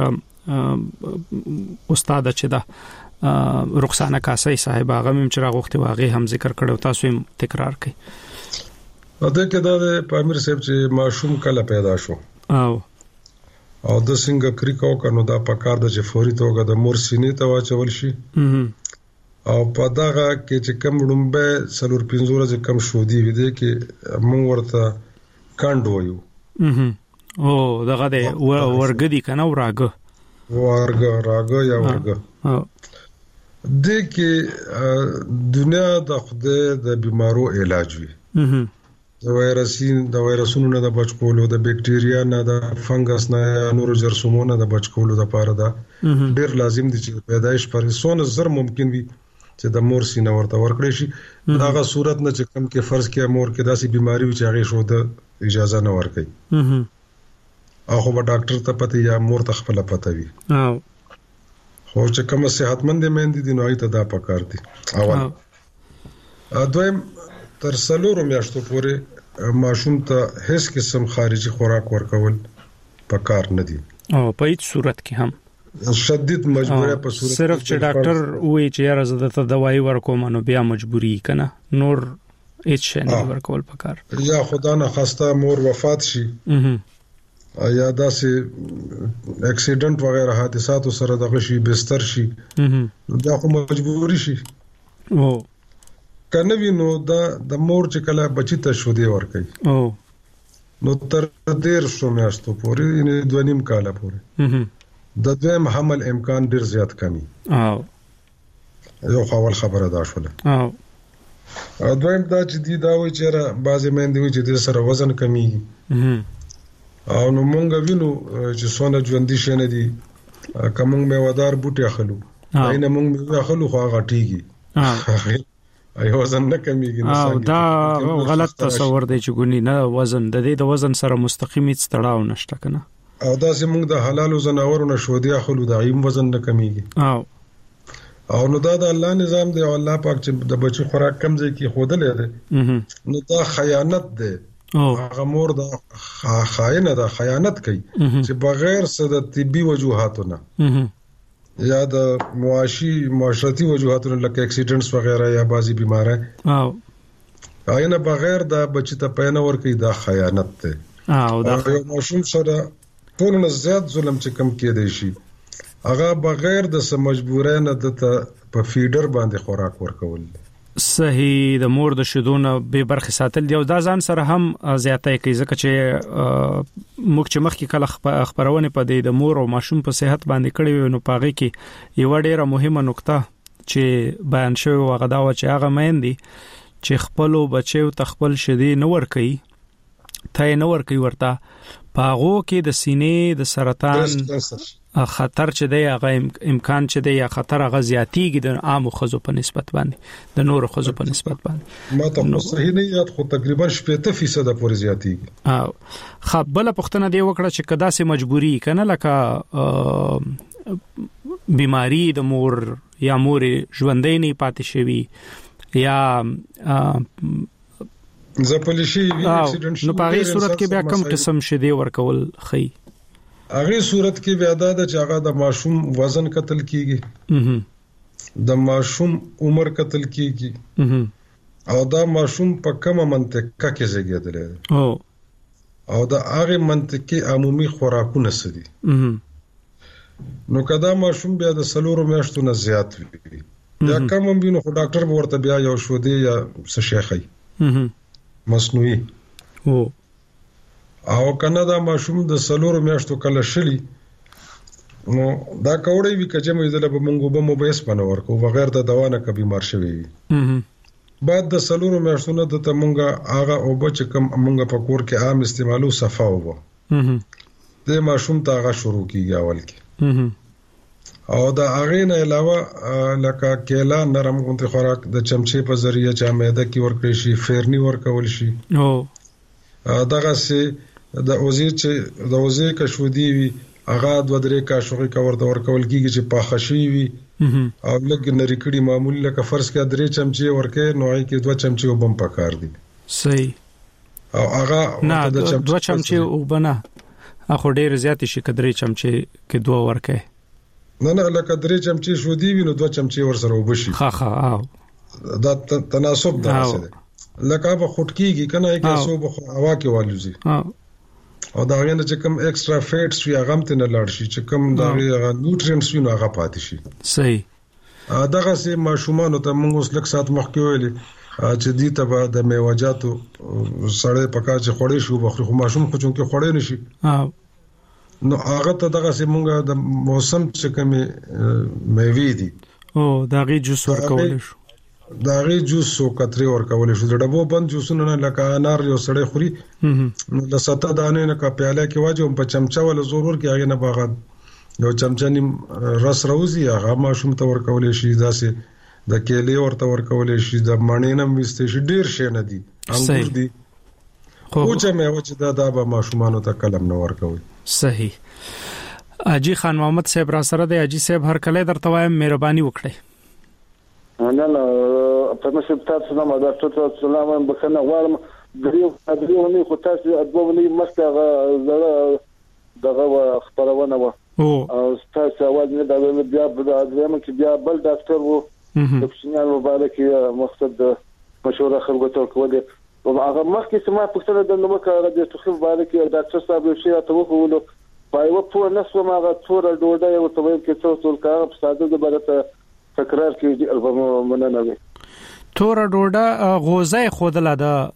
استاد چې دا رخصانه کاسي صاحب هغه هم چې راغوختي واغې هم ذکر کړو تاسو هم تکرار کړئ اته کې دا پامیر صاحب چې ماشوم کله پیدا شو او د څنګه کریکو کنو دا پکار د جفوري توګه د مور سینې ته واچول شي او په دغه کې چې کم وډمبه سلور پنځوره چې کم شو دی وي کې مونږ ورته کاند وایو او دغه د ورګدي کنه راګه یا ورګه د کې دنیا د خدای د بیمارو علاج وي د وایرسونو نه د بچ کولو د بکټیریا نه د فنګس نه نور جرثومونو د بچ کولو لپاره دا ډیر لازم دي چې پیدایش پر سونه زر ممکن وي چې د مور سینه ورته ورکړي شي داغه صورت نه چې کم کې فرض کې مور کې داسې بیماری وي چې هغه شو د اجازه نه ورکړي هغه به ډاکټر ته پته یا مور ته خپل پته وي خو چې کوم صحتمند مېندې دي نو ایته دا پکار دي اول دویم تر څلورو میاشتو پورې ماشوم ته هیڅ قسم خارجي خوراک ورکول پکار نه دي او په هیڅ صورت کې هم شدید مجبوره په صورت صرف چې ډاکټر وایي چې یاره زه د دوايي ورکوم نو بیا مجبوري کنه نور هیڅ نه ورکول پکار یا خدا نه خواسته مور وفات شي یا داسې اکسیډنټ وغیرہ حادثات سره دغه شي بستر شي دا خو مجبوري شي او کنه وینو دا د مور چې کله بچی ته شو دی ور کوي نو تر ډیر شو میاشتو پورې یعنی 2.5 کال پورې د دویم حمل امکان ډیر زیات کمی یو اول خبره دا شوله دویم دا چې دی دا وی چې بعضی مېندې وی چې د سره وزن کمیږي او نو مونږ وینو چې څونه ژوندۍ شنه دي کوم میوادار بوټي اخلو اینه مونږ اخلو خو هغه ټیږي ایو وزن نه کمیږي نه دا غلط تصور دی چې ګونی نه وزن د دې د وزن سره مستقیم هیڅ تړاو نشته کنه او دا چې موږ د حلال زناورونو شو دی اخلو د ایم وزن نه کمیږي او نو دا د الله نظام دی او الله پاک چې د بچو خوراک کم ځای کې خودلې ده نو دا خیانت ده هغه مور دا خاینه ده خیانت کوي چې بغیر صد طبي وجوهاتونه یا د معاشرتي وجوهاتونو لکه اکسیډنټس وغیرہ یا بازي بیماره اینه بغیر دا بچی ته پېنه ور کوي دا خیانت ده او دا یو ماشوم سره ټول نه زیات ظلم چې کم کې دی شي هغه بغیر د مجبورانه د په فیډر باندې خوراک ورکول صحیح د مور د شیدونه به برخه ساتل دی او دا ځان سره هم زیاتای کوي ځکه چې موږ چې مخکې کله خبرونه پدې د مور او ماشوم په صحت باندې کړي نو پاغي کې یو ډیره مهمه نقطه چې بیان شوی و غدا و چې هغه مېندي چې خپل بچو تخپل شدي نه ور کوي ته نه ور کوي ورته پاغو کې د سینې د سرطان خطر چې دی هغه امکان چې دی یا خطر هغه زیاتیږي د عام خزو په نسبت باندې د نور خزو په نسبت باندې ما ته صحیح نه یاد خو تقریبا 70% پورې زیاتیږي خپل پښتنه دی وکړه چې کدا سي مجبوری کنه لکه بیماری د مور یا مور ژوندې نه پاتې شوی یا زپلشي اکسیډنټ نو په هغه صورت کې بیا کم قسم شدي ورکول خي هغه صورت کې بیا دا چې هغه د ماشوم وزن قتل کیږي د ماشوم عمر قتل کیږي او دا ماشوم په کومه منطقه کې زیږیدل او دا هغه منطقه عمومي خوراکونه سدي نو کدا ماشوم بیا د سلورو میاشتو نه زیات وي دا کوم بینو خو ډاکټر به ورته بیا یو شو دی یا څه شیخي مصنوعي او کنه دا ماشوم د سلورو میاشتو کله شلی نو دا کوړی وی کچې مې دله به مونږ به موبایس پنه ورکو بغیر د دوا نه کبي مار شوی بعد د سلورو میاشتو نه د تمونګه هغه او بچ کم مونږ په کور کې عام استعمالو صفا وو د ماشوم ته هغه شروع کیږي اول کې او دا هغه نه علاوه لکه کېلا نرم غونډه خوراک د چمچې په ذریعہ چا معده کې ورکړي شي فیرنی ورکول شي دغه سي د اوزې کښودي وي هغه د ودرې کښوغي کور د ورکول کیږي چې په خشي وي او لګ نری کړي معمولی لکه فرض کې درې چمچې ورکې نوای کې 2 چمچې وبم پکار دي صحیح او هغه نه 2 چمچې وبنه اخو ډیر زیات شي کدرې چمچې کې 2 ورکې نه لکه درې چمچې شو دی وینو 2 چمچې ور سره وبشي ها دا تناسب ده لکه به خټکیږي کنه کې سو به هوا کې والوزي او دا غنه چې کوم ایکسترا فیټس وی هغه ته نه لاړ شي چې کوم دا نیوټرینټس وی نو هغه پاتې شي صحیح دغه سي ماشومان ته موږ اوس لک سات مخکې ویلي چې دې ته د میوجاتو سړې پکا چې خوري شو بخو ماشوم خو چون کې خوري نشي نو هغه ته دغه سي موږ د موسم چې کومه میوي دي او دغه جوس ورکول شو داغي جوس او کتري ورکول شو د ډبو بند جوسونه نه لکه انار یو سړی خوري نو د 7 دانې نه کا پیاله کې واجو په چمچا ول ضرور کې هغه نه باغ یو چمچا نیم رس روزي هغه ماشوم ته ورکول شي داسې د کېلې ورته ورکول شي د مڼې نه مستې شي ډیر شي نه دي انګور دي خو چې مې و چې دا به ماشومان ته کلم نه ورکوي صحیح اجي خان محمد صاحب را سره دی اجي صاحب هر کله درته وایم مهرباني وکړئ نه په مسجد تاسو نه ماده ټول سلام بخنه غواړم دریو نه خو تاسو ادبونی مستغه دغه خبرونه و او تاسو اواز نه دا بیا زموږ کې بیا بل ډاکټر وو د پښینان مبارک مقصد مشوره خلکو ته کوله او هغه مخکې سما پښتنه د نومه کار د تخفیف مبارک ډاکټر صاحب شي ته وکولو پایو په نسو ما غوړه ډوډۍ او ته وایي کې څو ټول کار په ساده د برته تکرار کیږي البم مننه وي تور ډوډه غوزه خودله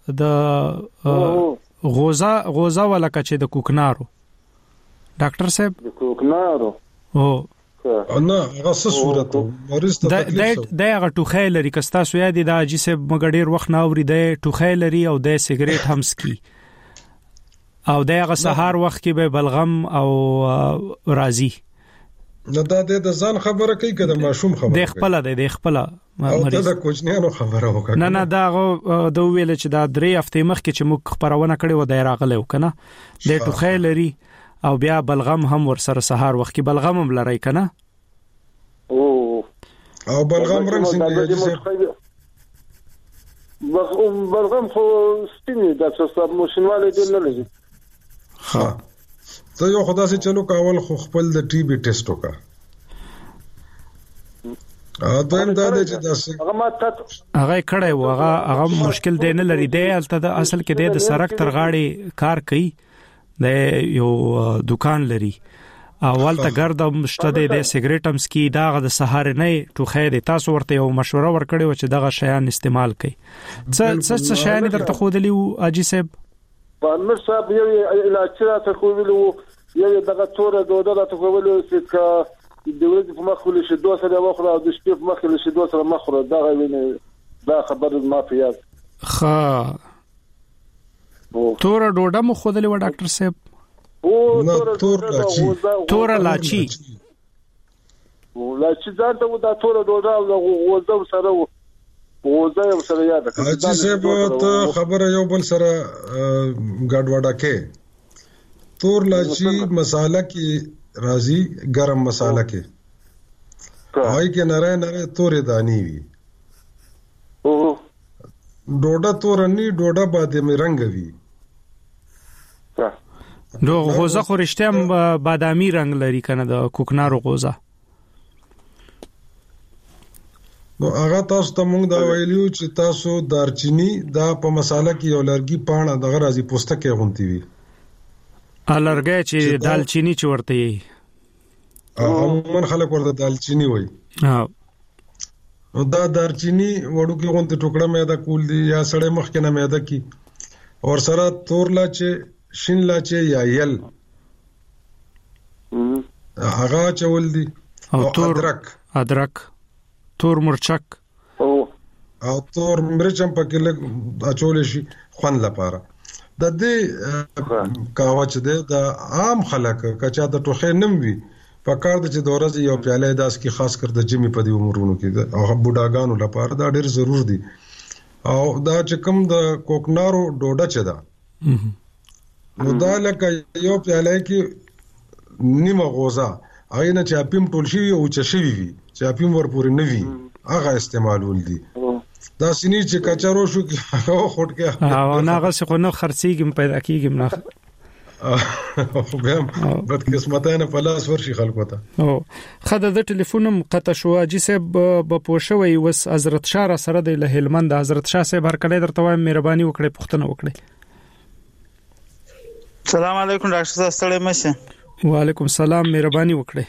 د غوزه ولا کچې د کوکنارو ډاکټر صاحب د کوکنارو نه هغه څه صورت مریض ته تکلیف دا هغه ټوخی لري کستا سو یادي دا اجي صاحب مګډیر وخت نه اوري د ټوخی لري او د سیګریټ هم سکي او دا هغه سهار وخت کې به بلغم او راضي نه دا د ځان خبره کوي کده ماشوم خبره د خپل د خپل او د کوچنیانو خبره وکړه نه دا د ویل چې دا 3 هفته مخکې چې موږ خبرونه کړې و د راغله وکنه د ټوخی لري او بیا بلغم هم ور سره سهار وخت کې بلغم هم لري کنه او بلغم رنگ څنګه بلغم خو سپینې د څه مشنواله دي نه لګي ها ته یو خدای سي چلو کاول خو خپل د ټي بي ټیسټ وکا دویم دا چې داسې هغه کړه و هغه مشکل دی نه لري دی الته د اصل کې د سرک تر غاړي کار کوي د یو دکان لري اول ته ګردم شته د سیګریټ هم سکي داغه د سهار نه ټوخه دي تاسو ورته یو مشوره ورکړی و چې دغه شیان استعمال کړئ څه شیان درته خو دلی اجي صاحب په صاحب یو علاج ته خو ویلو یو دغه توره دوده ته خو ویلو چې د ورځې په مخ له شیدو سره واخره او د شپې په مخ له شیدو سره مخره دغه ویني دا خبر ما پیاد ښه توره دوده مو خو دلی و ډاکټر صاحب تور لاچی ځان ته دا تور دوړه او غوځم سره غوځم سره یاد کړه چې سبب ته خبره یو بل سره ګډوډه کې تور لاچی مصالحه کې راځي ګرم مصالحه کې هاي کې نره تورې دانی وي ډوډه تور نه ډوډه باندې رنگ وي دو غوزه خو رښتیا بادامي رنگ لري کنه د کوکنارو غوزه نو هغه تاسو ته موږ دا ویلو چې تاسو دارچینی دا په مساله کې یو لرګي پاڼه دغه راځي پوستکه غونتی وي الرګي چې دالچینی چورته یي عموما خلک ورته دالچینی وایي نو دا دارچینی وړو کې غونتی ټوکړه مېدا کول دي یا سړې مخ کې نه مېدا کی اور سره تور لاچه شین لاچه یا یل هغه چول دي او ادرک تور مرچک او تور مرچ هم پکې لګ اچول شي خوان لپاره د دې قهوه چې د عام خلک کچا د ټوخې نم وي په کار د چې د ورځې یو پیاله داس کې خاص کر د جمی په دی عمرونو کې او بوډاګانو لپاره دا ډېر ضرور دي او دا چې کوم د کوکنارو ډوډه چي دا نو دا لکه یو پیاله کې نیمه غوزه هغه نه چې اپیم ټول شي او چې شي وي چې اپیم ورپورې نه وي هغه استعمالول دي دا سینې چې کچارو شو کې هغه خټ کې او نه هغه څه خو نو خرڅيږي پیدا کیږي نه خو به بد قسمتانه په لاس ورشي خلکو ته او خدای د ټلیفونم قطع شو اجي صاحب په پوښوي وس حضرت شاه سره د هلمند حضرت شاه صاحب هر کله درته وایم مهرباني وکړئ پوښتنه وکړئ السلام علیکم ډاکټر صاحب ستړي مشه وعلیکم السلام مهرباني وکړئ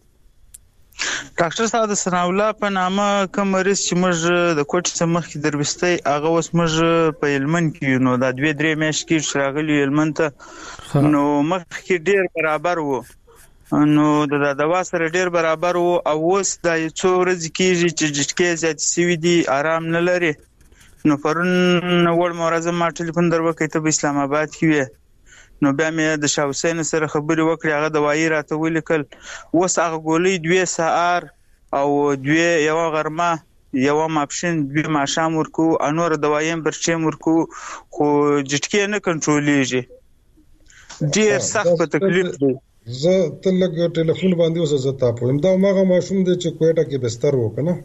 ډاکټر صاحب د ثنا الله په نامه کوم مریض چې موږ د کوټ سمخ کې دروستي هغه اوس موږ په هلمند کې نو دا 2-3 میاشتې کې شراغلی هلمند ته نو مخ کې ډیر برابر وو نو د دوا سره ډیر برابر وو او اوس دا څو ورځې کېږي چې جټکې زیات سوي دي آرام نه لري نو پرون وړ مورزه ما ټلیفون دروکې ته په اسلام آباد کې وې نو بیا مې د شاه حسین سره خبرې وکړې هغه دوايي راته ولیکل اوس هغه ګولې 2 ساعت او 2 یو غرمه یو ماپشن 2 ماشام ورکو انور دوايي برچې ورکو خو جټکې نه کنټرولېږي ډیر سخت په تکلیف دی زه تلګ ټلیفون باندې اوس زه تاسو هم دا ماغه ماشوم دی چې کوټه کې بستر وکنه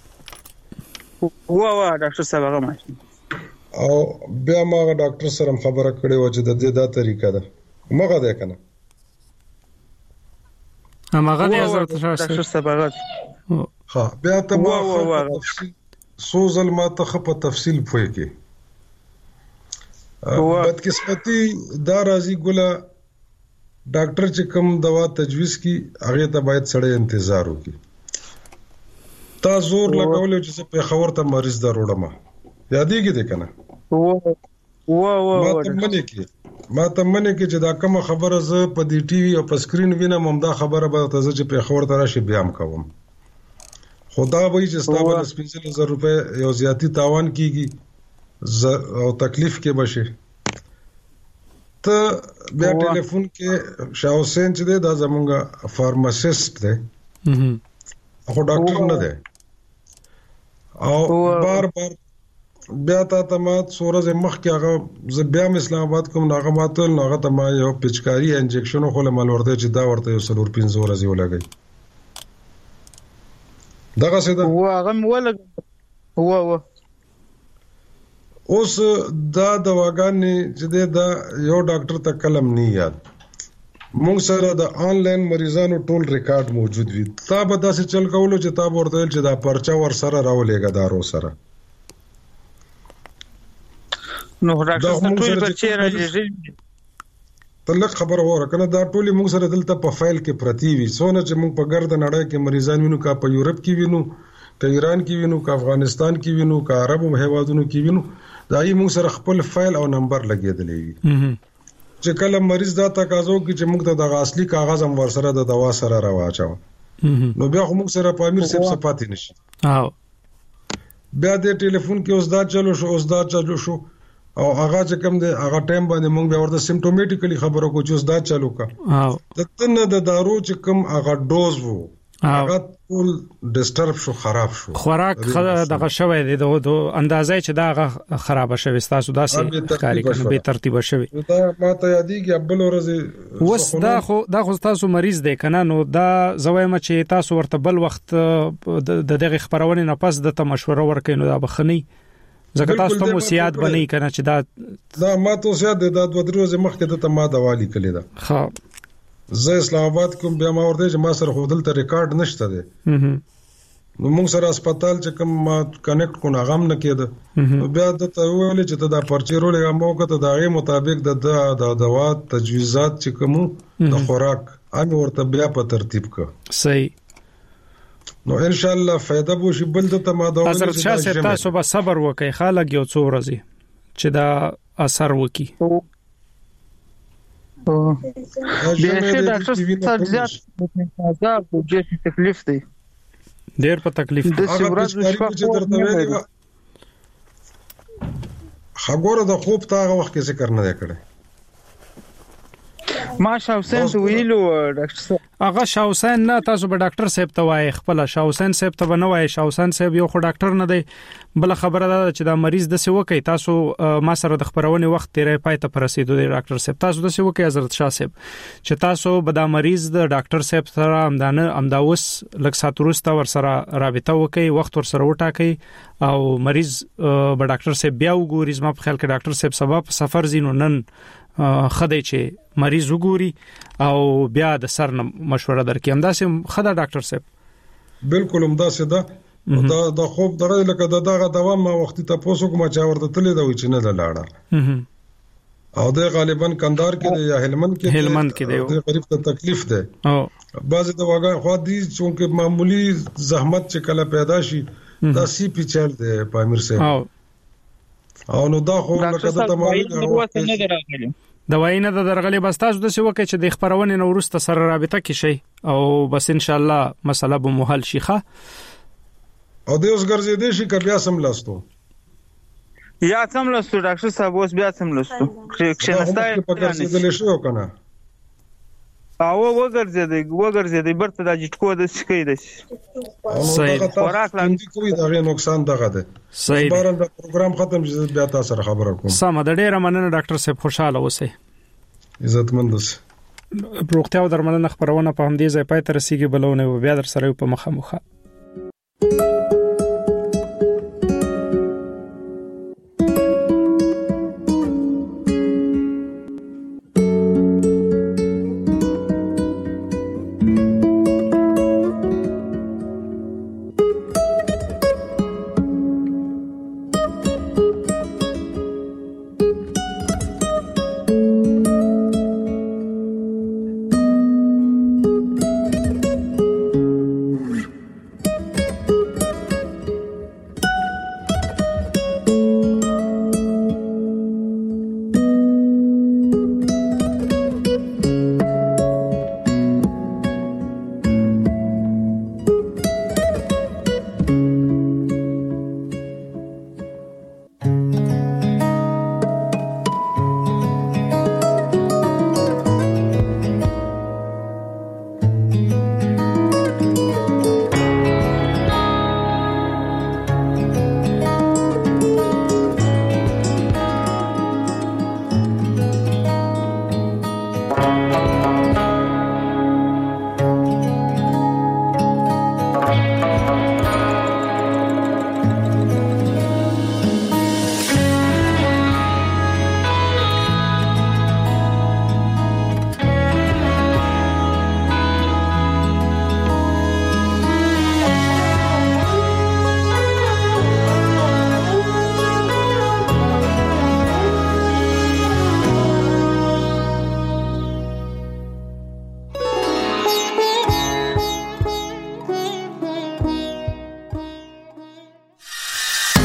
وا ډاکټر صاحب هغه ماشوم او بیا ما ډاکټر سره خبره کړې و چې د دې دا طریقه ده مګه ده کنه مګه ده حضرت ډاکټر صاحب هغه ها بیا ته ما سوزل ما ته په تفصیل پوي کې بد قسمتي دا راځي ګولا ډاکټر چې کوم دوا تجویز کی هغه ته باید سړی انتظار وکړي تا زور لګولې چې په خبر ته مریض دروړم یادېږي دې کنه ما ته منې کې چې دا کوم خبره زه په دې ټي وي او په سکرین وینم هم دا خبره به ته چې په خبر ته راشي بیا هم کوم خدا وایي چې ستاسو د 15000 روپے یو زیاتی تاوان کیږي او تکلیف کې بشي ته بیا ټلیفون کې شاه حسین چې دا زمونږه فارماسیست دی خو ډاکټر نه دی او بار بیا ته ما سورز مخ کې هغه ز بیا اسلام آباد کوم هغه ماته هغه ته ما یو پچکاری انجکشن خو له مال ورته چې دا ورته یو 4-5 ورځې ولګي دغه څه دا هغه ولګ اوس دا دواګانې چې دا یو ډاکټر ته کلم نه یاد مونږ سره د آنلاین مریضانو ټول ریکارډ موجود وي تا به داسې چل کولو چې تا ورته چې دا پرچا ور سره راولېګا دارو سره نو ډاکټر ټول پرچې راځي تلک خبر وره کنه دا ټولي موږ سره دلته په فایل کې پرتی وي سونه چې موږ په ګرد نړۍ کې مریضان وینو کا په یورپ کې وینو کا ایران کې وینو کا افغانستان کې وینو کا عربو هیوادونو کې وینو دا یې موږ سره خپل فایل او نمبر لګیدلې وي چې کله مریض دا تقاضا کوي چې موږ ته د اصلي کاغذ هم ورسره د دوا سره راواچو نو بیا موږ سره په امیر صاحب صفات نشي بیا د ټلیفون کې اوس دا چلو شو او هغه چې کوم دی هغه ټایم باندې موږ بیا ورته سیمټومټیکلی خبرو کو چې اوس دا چلو کا د تنه د دارو چې کوم هغه ډوز وو هغه ټول ډیسټرب شو خراب شو خوراک دغه شوی دی د اندازې چې دا خراب شوی تاسو داسې کاری کنه به ترتیب شوی دا ماته یادېږي بل ورځ وس دا خو تاسو مریض دی کنه نو دا زوایم چې تاسو ورته بل وخت د دغه خبرونه نه پس د مشوره ورکې نو دا بخنی زکه تاسو ته موسیات بنئ کنه چې دا ما ته سیاد د 2 ورځې مخکې ته ما دوالی کړی دا ها زه اسلام آباد کوم بیا ما ورته چې ما سره خو دلته ریکارډ نشته دی نو موږ سره هسپتال چې کوم ما کنیکټ کو ناغم نه کېده نو بیا د ته ویل چې ته دا پرچې رولې مو کته دا غي مطابق د دوا تجویزات چې کوم د خوراک هغه ورته بیا په ترتیب ک صحیح نو ان شاء الله فائدہ بو شي بل ته ما دا حضرت شاه صاحب تاسو به صبر وکړئ خلک یو څو ورځې چې دا اثر وکي بیاشه ډاکټر صاحب زیات متنازع بوجې تکلیف دی ډېر په تکلیف د سورج چې درته ویل خبره د خوب تاغه وخت کې ذکر نه کړي ما شاه حسین ته ویلو ډاکټر صاحب هغه شاه حسین نه تاسو به ډاکټر صاحب ته وایي خپل شاه حسین صاحب ته نه وایي شاه حسین صاحب یو خو ډاکټر نه دی بل خبره ده چې دا مریض د څه وکي تاسو ما سره د خبرونه وخت تیرې پای ته پرسیدو دی ډاکټر صاحب تاسو د څه وکي حضرت شاه صاحب چې تاسو به دا مریض د ډاکټر صاحب سره امداوس لک ساتورسته ور سره رابطه وکي وخت ور سره وټاکي او مریض به ډاکټر صاحب بیا وګوري زما په خیال کې ډاکټر صاحب سبب سفر زینو نن خدای چې مریض وګوري او بیا د سر مشوره درکې همداسې خدای ډاکټر صاحب بالکل همداسې ده دا خوب درې لکه دغه دوام ما وخت ته پوسو کوم چې ورته تلې دا و چې نه لاړه او د غالبا کندهار کې دی یا هلمند کې دی د غریب ته تکلیف ده او بعض د واګه خو دې چې معمولی زحمت چې کله پیدا شي دا سی پی چل دی په امیر صاحب او نو دا خو لکه د تمام دوايي نه درغلي بس تاسو د څه وکړي چې د خبرونه نو ورسته سره رابطه کې شي او بس ان شاء الله مسله به محل شيخه او د اوس ګرځې دي چې بیا سم لاستو یا سم لاستو ډاکټر صاحب اوس بیا سم لاستو کښینستای په ګرځېدل شو کنه او وګرځېدې برته د جټکو د سکي د صحیح خوراک لاندې کوي دا نقصان دغه ده صحیح باران د پروګرام ختم شي بیا تاسو سره خبره کوم سم د ډیره مننه ډاکټر صاحب خوشاله اوسئ عزتمند اوسئ پروګرام درملنه خبرونه په همدې ځای پای ته رسیدي بلونه بیا در سره په مخه